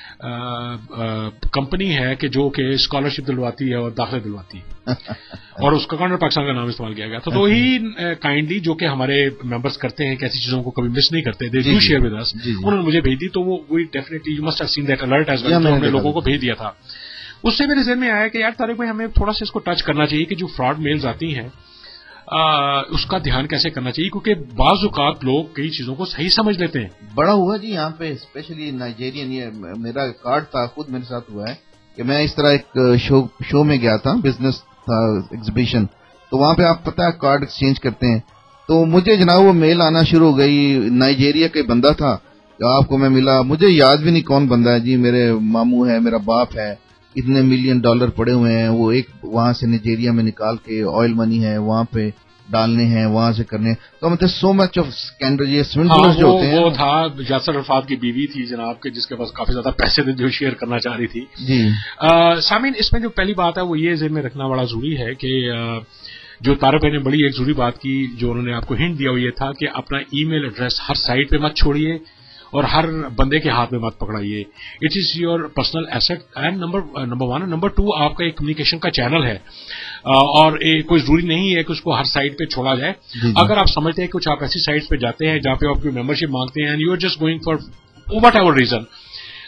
کمپنی ہے کہ جو کہ اسکالرشپ دلواتی ہے اور داخلے دلواتی ہے، اور اس کا کانٹیکٹ پاکستان کا نام استعمال کیا گیا تھا۔ تو ہی کائنڈلی جو کہ ہمارے ممبرس کرتے ہیں کہ ایسی چیزوں کو کبھی مس نہیں کرتے، they do share with us, انہوں نے مجھے بھیج دی، تو وہ definitely you must have seen that alert as well, ہم نے لوگوں کو بھیج دیا تھا۔ اس سے میرے ذہن میں آیا کہ یار طارق بھائی ہمیں تھوڑا سا اس کو ٹچ کرنا چاہیے کہ جو فراڈ میلز آتی ہیں اس کا دھیان کیسے کرنا چاہیے، کیونکہ بعض اوقات لوگ کئی چیزوں کو صحیح سمجھ لیتے ہیں۔ بڑا ہوا جی یہاں پہ اسپیشلی نائجیرین، یہ میرا کارڈ تھا، خود میرے ساتھ ہوا ہے کہ میں اس طرح ایک شو میں گیا تھا، بزنس تھا ایگزیبیشن، تو وہاں پہ آپ پتہ ہے کارڈ ایکسچینج کرتے ہیں، تو مجھے جناب وہ میل آنا شروع ہو گئی، نائجیریا کا بندہ تھا، آپ کو میں ملا، مجھے یاد بھی نہیں کون بندہ ہے جی، میرے ماموں ہے، میرا باپ ہے، اتنے $1 ملین پڑے ہوئے ہیں، وہ ایک وہاں سے نائجیریا میں نکال کے آئل منی ہے وہاں پہ ڈالنے ہیں، وہاں سے کرنے، تو مطلب سو مچ آف اسکینڈل، یہ سوینڈلرز جو ہوتے ہیں۔ وہ تھا یاسر عرفات کی بیوی تھی جناب کے، جس کے پاس کافی زیادہ پیسے تھے جو شیئر کرنا چاہ رہی تھی۔ جی سامعین، اس میں جو پہلی بات ہے وہ یہ ذہن میں رکھنا بڑا ضروری ہے کہ جو طارق بھائی نے بڑی ایک ضروری بات کی جو انہوں نے آپ کو ہنٹ دیا وہ یہ تھا کہ اپنا ای میل ایڈریس ہر سائٹ پہ مت چھوڑیے اور ہر بندے کے ہاتھ میں مت پکڑائیے، it is your personal asset, and number 1 number 2 آپ کا ایک کمیونیکیشن کا چینل ہے، اور کوئی ضروری نہیں ہے کہ اس کو ہر سائٹ پہ چھوڑا جائے۔ اگر آپ سمجھتے ہیں کہ کچھ آپ ایسی سائٹس پہ جاتے ہیں جہاں پہ آپ کی ممبرشپ مانگتے ہیں and you are just going for whatever reason,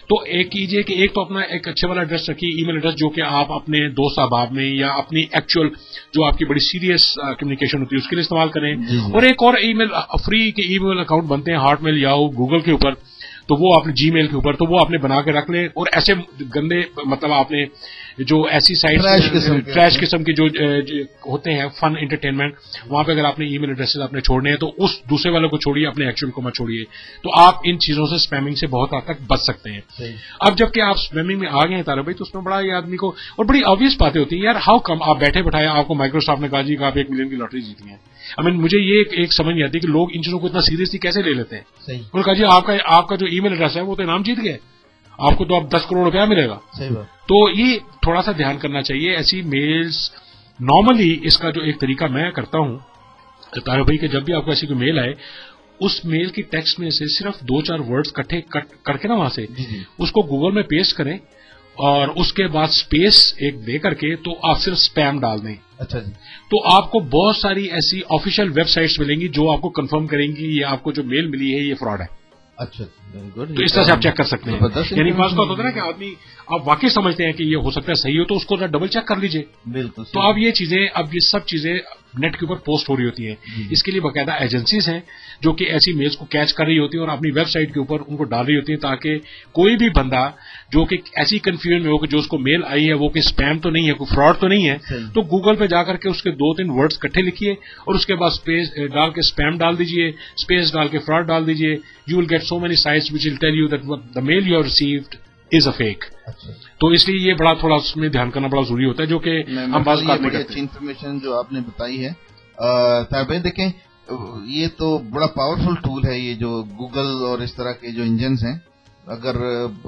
تو ایک کیجئے کہ ایک تو اپنا ایک اچھے والا ایڈریس رکھیے, ای میل ایڈریس جو کہ آپ اپنے دوست احباب میں یا اپنی ایکچوئل جو آپ کی بڑی سیریس کمیونیکیشن ہوتی ہے اس کے لیے استعمال کریں. اور ایک اور ای میل فری کے ای میل اکاؤنٹ بنتے ہیں ہاٹ میل, یاہو, گوگل کے اوپر, تو وہ آپ نے جی میل کے اوپر تو وہ آپ نے بنا کے رکھ لیں. اور ایسے گندے مطلب آپ نے جو ایسی سائٹ ٹریش قسم کے جو ہوتے ہیں فن انٹرٹینمنٹ, وہاں پہ اگر آپ نے ای میل ایڈریسز آپ نے چھوڑنے ہیں تو اس دوسرے والوں کو چھوڑیے, اپنے ایکچوئل کو مت چھوڑیے. تو آپ ان چیزوں سے اسپیمنگ سے بہت حد تک بچ سکتے ہیں. اب جب کہ آپ اسپیمنگ میں آ گئے ہیں طارق بھائی, تو اس میں بڑا یہ آدمی کو اور بڑی آبویس باتیں ہوتی ہیں یار. ہاؤ کم آپ بیٹھے بٹھائے آپ کو مائکروسافٹ نے کہا جی کہ آپ 1 ملین کی لاٹری جیتی ہیں. مجھے یہ ایک سمجھ نہیں آتی کہ لوگ ان چیزوں کو اتنا سیریسلی کیسے لے لیتے ہیں. انہوں نے کہا جی آپ کا جو ای میل ایڈریس ہے وہ تو انعام جیت گئے, آپ کو تو اب 10 کروڑ روپیہ ملے گا. تو یہ تھوڑا سا دھیان کرنا چاہیے. ایسی میلز نارملی اس کا جو ایک طریقہ میں کرتا ہوں طارق بھائی کہ جب بھی آپ کو ایسی کوئی میل آئے, اس میل کی ٹیکسٹ میں سے صرف 2-4 ورڈز کٹھے کر کے نا وہاں سے اس کو گوگل میں پیسٹ کریں, اور اس کے بعد اسپیس ایک دے کر کے تو آپ صرف اسپیم ڈال دیں. اچھا جی. تو آپ کو بہت ساری ایسی آفیشیل ویب سائٹس ملیں گی جو آپ کو کنفرم کریں گی یہ آپ کو جو میل ملی ہے یہ فراڈ ہے. اچھا, تو اس طرح سے آپ چیک کر سکتے ہیں. یعنی بعض بات ہوتا ہے نا کہ آدمی آپ واقعی سمجھتے ہیں کہ یہ ہو سکتا ہے صحیح ہو تو اس کو ڈبل چیک کر لیجئے. بالکل. تو اب یہ سب چیزیں نیٹ کے اوپر پوسٹ ہو رہی ہوتی ہیں. اس کے لیے باقاعدہ ایجنسیز ہیں جو کہ ایسی میلز کو کیچ کر رہی ہوتی ہیں اور اپنی ویب سائٹ کے اوپر ان کو ڈال رہی ہوتی ہیں, تاکہ کوئی بھی بندہ جو کہ ایسی کنفیوژن میں ہو کہ جو اس کو میل آئی ہے وہ کہ اسپیم تو نہیں ہے, کوئی فراڈ تو نہیں ہے, تو گوگل پہ جا کر کے اس کے 2-3 ورڈز کٹھے لکھیے اور اس کے بعد اسپیس ڈال کے اسپیم ڈال دیجیے, اسپیس ڈال کے فراڈ ڈال دیجیے. You will get so many sites which will tell you that the mail you have received is a fake. تو اس لیے یہ بڑا تھوڑا اس میں دھیان کرنا بڑا ضروری ہوتا ہے, جو کہ ہم بعض بات نہیں کرتے. اچھی انفارمیشن جو آپ نے بتائی ہے طارق بھائی, دیکھیں یہ تو بڑا پاورفل ٹول ہے یہ جو گوگل اور اس طرح کے جو انجنز ہیں. اگر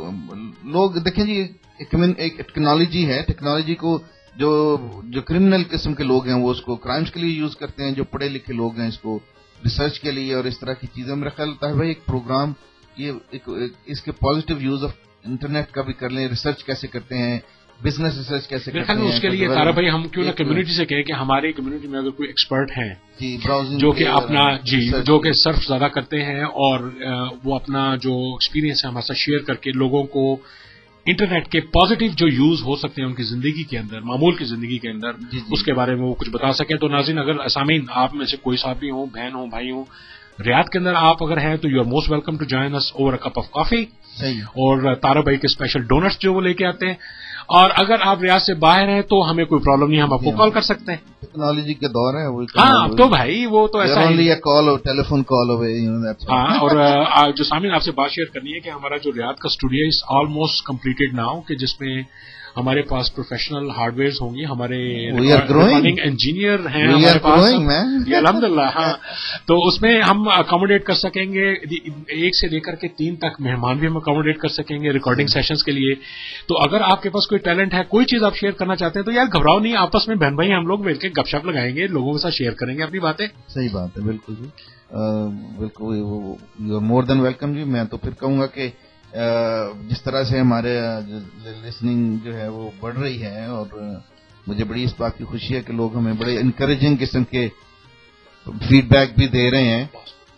لوگ دیکھیں جی ایک ٹیکنالوجی ہے, ٹیکنالوجی کو جو کرمنل قسم کے لوگ ہیں وہ اس کو کرائمز کے لیے یوز کرتے ہیں, جو پڑھے لکھے لوگ ہیں اس کو ریسرچ کے لیے اور اس طرح کی چیزیں. میرا خیال ہے بھائی ایک پروگرام یہ اس کے پازیٹیو یوز آف انٹرنیٹ کا بھی کر لیں, ریسرچ کیسے کرتے ہیں, بزنس ریسرچ کیسے کرتے ہیں. اس کے لیے طارق بھائی ہم کیوں نہ کمیونٹی سے کہیں کہ ہماری کمیونٹی میں اگر کوئی ایکسپرٹ ہیں جو کہ اپنا جو کہ صرف زیادہ کرتے ہیں اور وہ اپنا جو ایکسپیرینس ہے ہمارے ساتھ شیئر کر کے لوگوں کو انٹرنیٹ کے پازیٹیو جو یوز ہو سکتے ہیں ان کی زندگی کے اندر, معمول کی زندگی کے اندر, اس کے بارے میں وہ کچھ بتا سکیں. تو ناظرین اگر اسامین آپ میں سے کوئی صاحب بھی ہوں, بہن ہوں, بھائی ہوں, ریاض کے اندر آپ اگر ہیں تو you are most welcome to join us over a cup of coffee. اور طارق بھائی کے اسپیشل ڈونٹس جو وہ لے کے آتے ہیں. اور اگر آپ ریاض سے باہر ہیں تو ہمیں کوئی پرابلم نہیں, ہم آپ کو کال کر سکتے ہیں. ٹیکنالوجی کے دور ہے وہ. ہاں تو بھائی وہ تو ایسا ہی کال اور ٹیلیفون کال ہو. ہاں, اور جو سامعین آپ سے بات شیئر کرنی ہے کہ ہمارا جو ریاض کا studio is almost completed now, کہ جس میں ہمارے پاس پروفیشنل ہارڈ ویئرز ہوں گی, ہمارے ریکارڈنگ انجینئر ہیں ہمارے پاس الحمد للہ. ہاں, تو اس میں ہم اکاموڈیٹ کر سکیں گے 1 سے لے کر کے 3 تک مہمان بھی ہم اکاموڈیٹ کر سکیں گے ریکارڈنگ سیشنز کے لیے. تو اگر آپ کے پاس کوئی ٹیلنٹ ہے, کوئی چیز آپ شیئر کرنا چاہتے ہیں تو یار گھبراؤ نہیں, آپس میں بہن بھائی ہم لوگ مل کے گپ شپ لگائیں گے, لوگوں کے ساتھ شیئر کریں گے اپنی باتیں. صحیح بات ہے, بالکل جی, بالکل you are more than welcome جی. میں تو پھر کہوں گا کہ جس طرح سے ہمارے لسننگ جو ہے وہ بڑھ رہی ہے, اور مجھے بڑی اس بات کی خوشی ہے کہ لوگ ہمیں بڑے انکریجنگ قسم کے فیڈ بیک بھی دے رہے ہیں.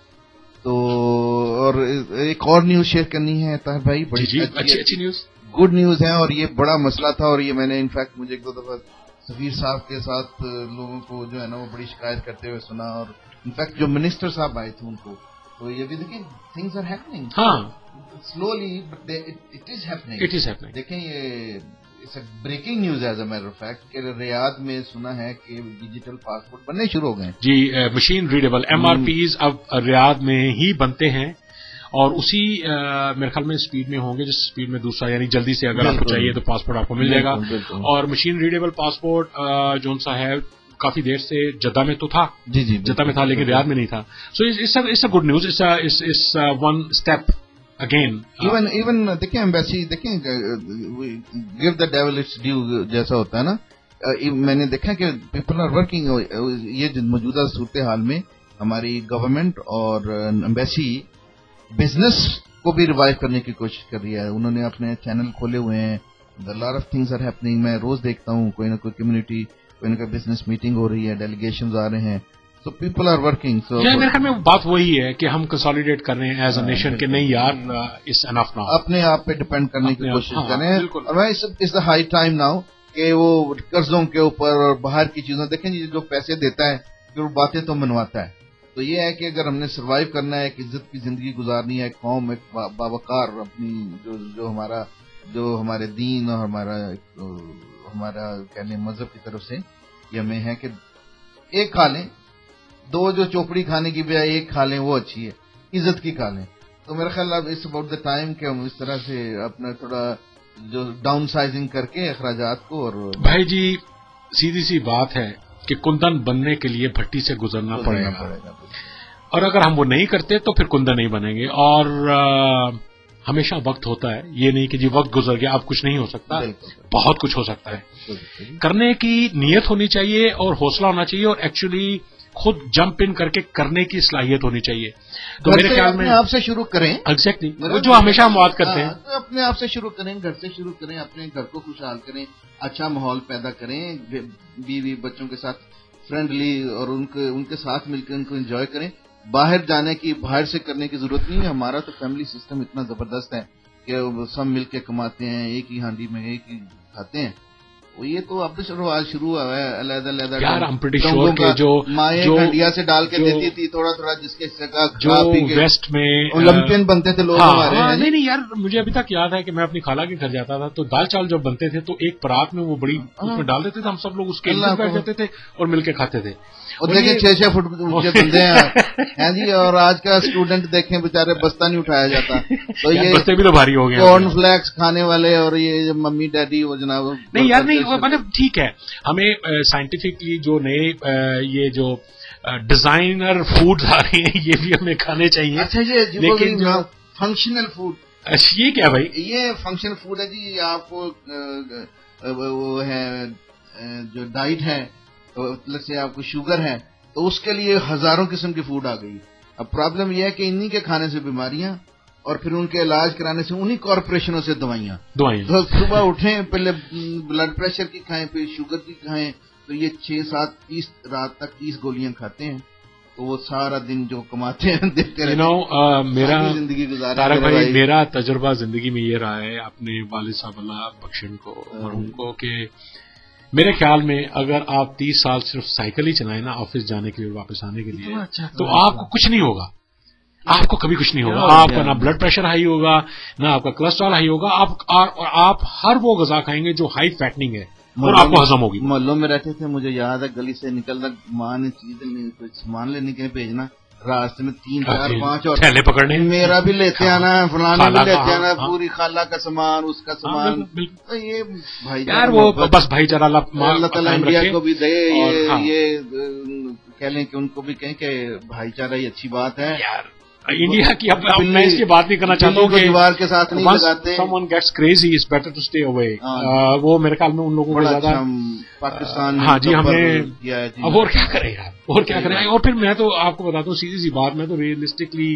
تو اور ایک اور نیوز شیئر کرنی ہے طاہر بھائی, بڑی اچھی نیوز, گڈ نیوز ہے, اور یہ بڑا مسئلہ تھا, اور یہ میں نے انفیکٹ مجھے 1-2 دفعہ سفیر صاحب کے ساتھ لوگوں کو جو ہے نا وہ بڑی شکایت کرتے ہوئے سنا, اور انفیکٹ جو منسٹر صاحب آئے تھے ان کو, تو یہ بھی دیکھیں تھنگز آر ہیپننگ. ہاں slowly but it is happening. دیکھیں یہ breaking news as a matter of fact کہ ریاض میں سنا ہے کہ ڈیجیٹل پاسپورٹ بننے شروع ہو گئے جی, مشین ریڈیبل MRPs اب ریاض میں ہی بنتے ہیں, اور اسی میرے خیال میں اسپیڈ میں ہوں گے جس اسپیڈ میں دوسرا, یعنی جلدی سے اگر آپ کو چاہیے تو پاسپورٹ آپ کو مل جائے گا. اور مشین ریڈیبل پاسپورٹ جو سا ہے کافی دیر سے جدہ میں تو تھا, جدہ میں تھا لیکن ریاض میں نہیں تھا. So it's a good news, it's one step again. Even دیکھیں ایمبیسی, دیکھیں give the devil its due جیسا ہوتا ہے نا. میں نے دیکھا کہ پیپل آر ورکنگ, یہ موجودہ صورتحال میں ہماری گورنمنٹ اور ایمبیسی بزنس کو بھی ریوائیو کرنے کی کوشش کر رہی ہے. انہوں نے اپنے چینل کھولے ہوئے ہیں, lot of things are happening. میں روز دیکھتا ہوں کوئی نہ کوئی کمیونٹی, کوئی نہ کوئی بزنس میٹنگ ہو رہی ہے, ڈیلیگیشنز آ رہے ہیں. So people are working. So میرے خیال میں بات وہی ہے کہ ہم کنسالیڈیٹ کر رہے ہیں ایز اے نیشن کہ نہیں یار اس انف ناؤ, اپنے آپ پہ ڈپینڈ کرنے کی کوشش کریں. بالکل. اور it's the high time now کہ وہ قرضوں کے اوپر اور باہر کی چیزوں, دیکھیں جی جو پیسے دیتا ہے پھر وہ باتیں تو منواتا ہے. تو یہ ہے کہ اگر ہم نے سروائیو کرنا ہے, ایک عزت کی زندگی گزارنی ہے, ایک قوم, ایک باوقار اپنی جو ہمارے دین اور ہمارا کہنے مذہب کی طرف سے یہ ہمیں ہے کہ ایک کھا لیں, دو جو چوپڑی کھانے کی بجائے ایک کھا لیں وہ اچھی ہے, عزت کی کھا لیں. تو میرا خیال اب اٹس اباؤٹ دا ٹائم کہ ہم اس طرح سے اپنا تھوڑا جو ڈاؤن سائزنگ کر کے اخراجات کو. اور بھائی جی سیدھی سی بات ہے کہ کندن بننے کے لیے بھٹی سے گزرنا پڑے گا, اور اگر ہم وہ نہیں کرتے تو پھر کندن نہیں بنیں گے. اور ہمیشہ وقت ہوتا ہے, یہ نہیں کہ جی وقت گزر گیا اب کچھ نہیں ہو سکتا, بہت کچھ ہو سکتا ہے. کرنے کی نیت ہونی چاہیے اور حوصلہ ہونا چاہیے, اور ایکچولی خود جمپ ان کر کے کرنے کی صلاحیت ہونی چاہیے. تو میرے خیال میں آپ سے شروع کریں, ایگزیکٹلی جو ہمیشہ ہم بات کرتے ہیں, اپنے آپ سے شروع کریں, گھر سے شروع کریں, اپنے گھر کو خوشحال کریں, اچھا ماحول پیدا کریں, بیوی بچوں کے ساتھ فرینڈلی اور ان کے ساتھ مل کے ان کو انجوائے کریں. باہر جانے کی, باہر سے کرنے کی ضرورت نہیں ہے. ہمارا تو فیملی سسٹم اتنا زبردست ہے کہ سب مل کے کماتے ہیں, ایک ہی ہانڈی میں ایک ہی کھاتے ہیں. یہ تو اب تو آج شروع ہوا ہے علیحدہ علیحدہ یار I'm pretty sure کہ جو ہنڈیا سے ڈال کے دیتی تھی تھوڑا تھوڑا, جس کے جو ویسٹ میں اولمپئن بنتے تھے لوگ ہمارے. نہیں یار مجھے ابھی تک یاد ہے کہ میں اپنی خالہ کے گھر جاتا تھا تو دال چاول جب بنتے تھے تو ایک پرات میں وہ بڑی اس میں ڈال دیتے تھے, ہم سب لوگ اس کے بیٹھ جاتے تھے اور مل کے کھاتے تھے. اور دیکھیں 6-6 فٹ اونچے بندے ہیں جی, اور آج کا اسٹوڈنٹ دیکھیں بےچارے بستہ نہیں اٹھایا جاتا. تو یہ بستے بھی تو بھاری ہو گئے, کارن فلیکس کھانے والے اور یہ ممی ڈیڈی وہ جناب. نہیں یار نہیں, مطلب ٹھیک ہے ہمیں سائنٹیفکلی جو نئے یہ جو ڈیزائنر فوڈ آ رہے ہیں یہ بھی ہمیں کھانے چاہیے. اچھا جی, لیکن فنکشنل فوڈ یہ کیا بھائی, یہ فنکشنل فوڈ ہے جی. آپ کو وہ ہے جو ڈائٹ ہے, سے آپ کو شوگر ہے تو اس کے لیے ہزاروں قسم کی فوڈ آ گئی. اب پرابلم یہ ہے کہ انہی کے کھانے سے بیماریاں, اور پھر ان کے علاج کرانے سے انہی کارپوریشنوں سے دوائیاں. تو صبح اٹھیں پہلے بلڈ پریشر کی کھائیں, پھر شوگر کی کھائیں, تو یہ 6-7 رات تک 30 گولیاں کھاتے ہیں. تو وہ سارا دن جو کماتے ہیں دیکھتے رہتے میرا زندگی گزارا. طارق بھائی میرا تجربہ زندگی میں یہ رہا ہے اپنے والد صاحب اللہ بخشن کو مرحوم کو, کہ میرے خیال میں اگر آپ 30 سال صرف سائیکل ہی چلائیں نا آفس جانے کے لیے واپس آنے کے لیے, تو آپ کو کچھ نہیں ہوگا, آپ کو کبھی کچھ نہیں ہوگا. آپ کا نہ بلڈ پریشر ہائی ہوگا, نہ آپ کا کولیسٹرول ہائی ہوگا. آپ ہر وہ غذا کھائیں گے جو ہائی فیٹنگ ہے اور آپ کو ہضم ہوگی. محلوں میں رہتے تھے, مجھے یاد ہے گلی سے نکلنا, ماں نے چیز سامان لینے کے لیے بھیجنا, راستے میں 3-4-5 اور تھیلے پکڑنے, میرا بھی لیتے آنا, فلانا بھی لیتے آنا, پوری خالہ کا سامان, اس کا سامان. یہ بھائی یار وہ بس بھائی چارہ اللہ تعالیٰ انڈیا کو بھی دے, یہ کہہ لیں کہ ان کو بھی کہیں کہ بھائی چارہ یہ اچھی بات ہے. انڈیا کی اب میں اس کی بات نہیں کرنا چاہتا ہوں کہ دیوار کے ساتھ نہیں لگاتے. someone gets crazy it's better to stay away. وہ میرے خیال میں ان لوگوں کو زیادہ پاکستان. ہاں جی, ہم نے اب اور کیا کریں یار, اور کیا کریں. اور پھر میں تو آپ کو بتاتا ہوں سیدھی سی بات, میں تو ریئلسٹکلی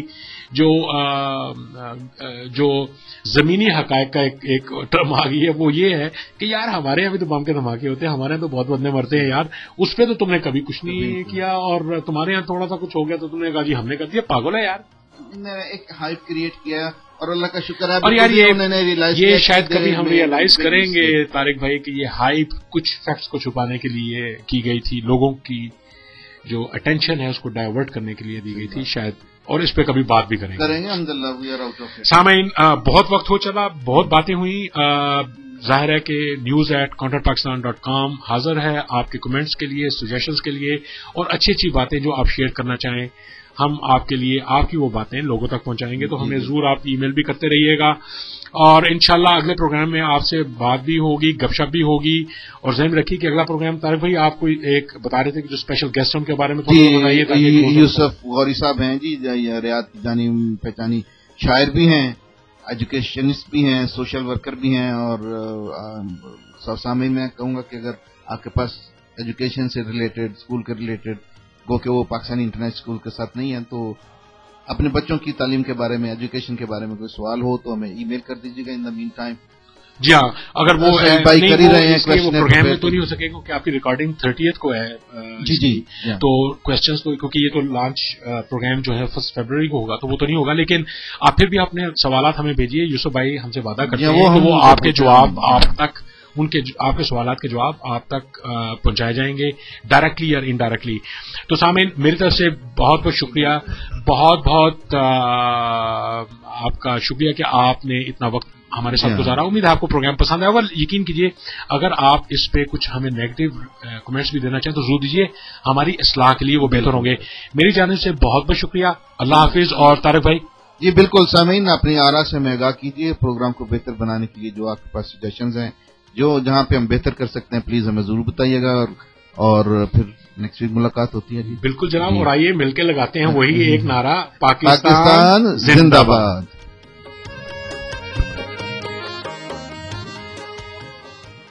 جو زمینی حقائق کا ایک ٹرم آ گئی ہے وہ یہ ہے کہ یار ہمارے یہاں بھی تو بم کے دھماکے ہوتے ہیں, ہمارے یہاں تو بہت بندے مرتے ہیں یار, اس پہ تو تم نے کبھی کچھ نہیں کیا, اور تمہارے یہاں تھوڑا سا کچھ ہو گیا تو تم نے کہا جی ہم نے کر دیا. پاگل ہے یار, ایک ہائپ کریٹ کیا, اور اللہ کا شکر ہے. اور یار یہ شاید کبھی ہم ریئلائز کریں گے طارق بھائی کہ یہ ہائپ کچھ فیکٹس کو چھپانے کے لیے کی گئی تھی, لوگوں کی جو اٹینشن ہے اس کو ڈائیورٹ کرنے کے لیے دی گئی تھی شاید, اور اس پہ کبھی بات بھی کریں گے الحمدللہ. سامعین بہت وقت ہو چلا, بہت باتیں ہوئی. ظاہر ہے کہ news@counterpakistan.com حاضر ہے آپ کے کمنٹس کے لیے, سجیشنز کے لیے, اور اچھی اچھی باتیں جو آپ شیئر کرنا چاہیں ہم آپ کے لیے آپ کی وہ باتیں لوگوں تک پہنچائیں گے. تو ہمیں ضرور آپ ای میل بھی کرتے رہیے گا, اور انشاءاللہ اگلے پروگرام میں آپ سے بات بھی ہوگی, گپ شپ بھی ہوگی. اور ذہن رکھیے کہ اگلا پروگرام طارق بھائی آپ کو ایک بتا رہے تھے کہ جو اسپیشل گیسٹ ان کے بارے میں بتائیے. یوسف غوری صاحب ہیں جی, ریاض کی جانی پہچانی شاعر بھی ہیں, ایجوکیشنسٹ بھی ہیں, سوشل ورکر بھی ہیں. اور سامنے میں کہوں گا کہ اگر آپ کے پاس ایجوکیشن سے ریلیٹڈ, اسکول کے ریلیٹڈ, گو کہ وہ پاکستانی انٹرنیشنل اسکول کے ساتھ نہیں ہے, تو اپنے بچوں کی تعلیم کے بارے میں, ایجوکیشن کے بارے میں کوئی سوال ہو تو ہمیں ای میل کر دیجیے گا. ان دا مین ٹائم جی ہاں، اگر وہ بھائی کر ہی رہے ہیں وہ پروگرام میں تو نہیں ہو سکے کیونکہ آپ کی ریکارڈنگ 30 کو ہے. جی تو کوشچنس تو کیونکہ یہ تو لانچ پروگرام جو ہے 1 فروری کو ہوگا تو وہ تو نہیں ہوگا، لیکن آپ پھر بھی اپنے سوالات ہمیں بھیجیے. یوسف بھائی ہم سے وعدہ کرتے ہیں کہ وہ آپ کے جواب آپ تک آپ کے سوالات کے جواب آپ تک پہنچائے جائیں گے ڈائریکٹلی یا انڈائریکٹلی. تو سامعین میری طرف سے بہت بہت شکریہ، بہت بہت آپ کا شکریہ کہ آپ نے اتنا وقت ہمارے ساتھ گزارا. امید ہے آپ کو پروگرام پسند آیا. اور یقین کیجیے اگر آپ اس پہ کچھ ہمیں نیگیٹو کمنٹس بھی دینا چاہیں تو ضرور دیجیے، ہماری اصلاح کے لیے وہ بہتر ہوں گے. میری جانب سے بہت بہت شکریہ. اللہ حافظ. اور طارق بھائی جی بالکل، سامعین اپنی آراء سے آگاہ کیجیے. پروگرام کو بہتر بنانے کے لیے جو آپ کے پاس سجیشنز ہیں، جو جہاں پہ ہم بہتر کر سکتے ہیں، پلیز ہمیں ضرور بتائیے گا. اور پھر نیکسٹ ویک ملاقات ہوتی ہے. جی بالکل جناب. اور آئیے مل کے لگاتے ہیں وہی ایک نعرہ، پاکستان زندہ باد.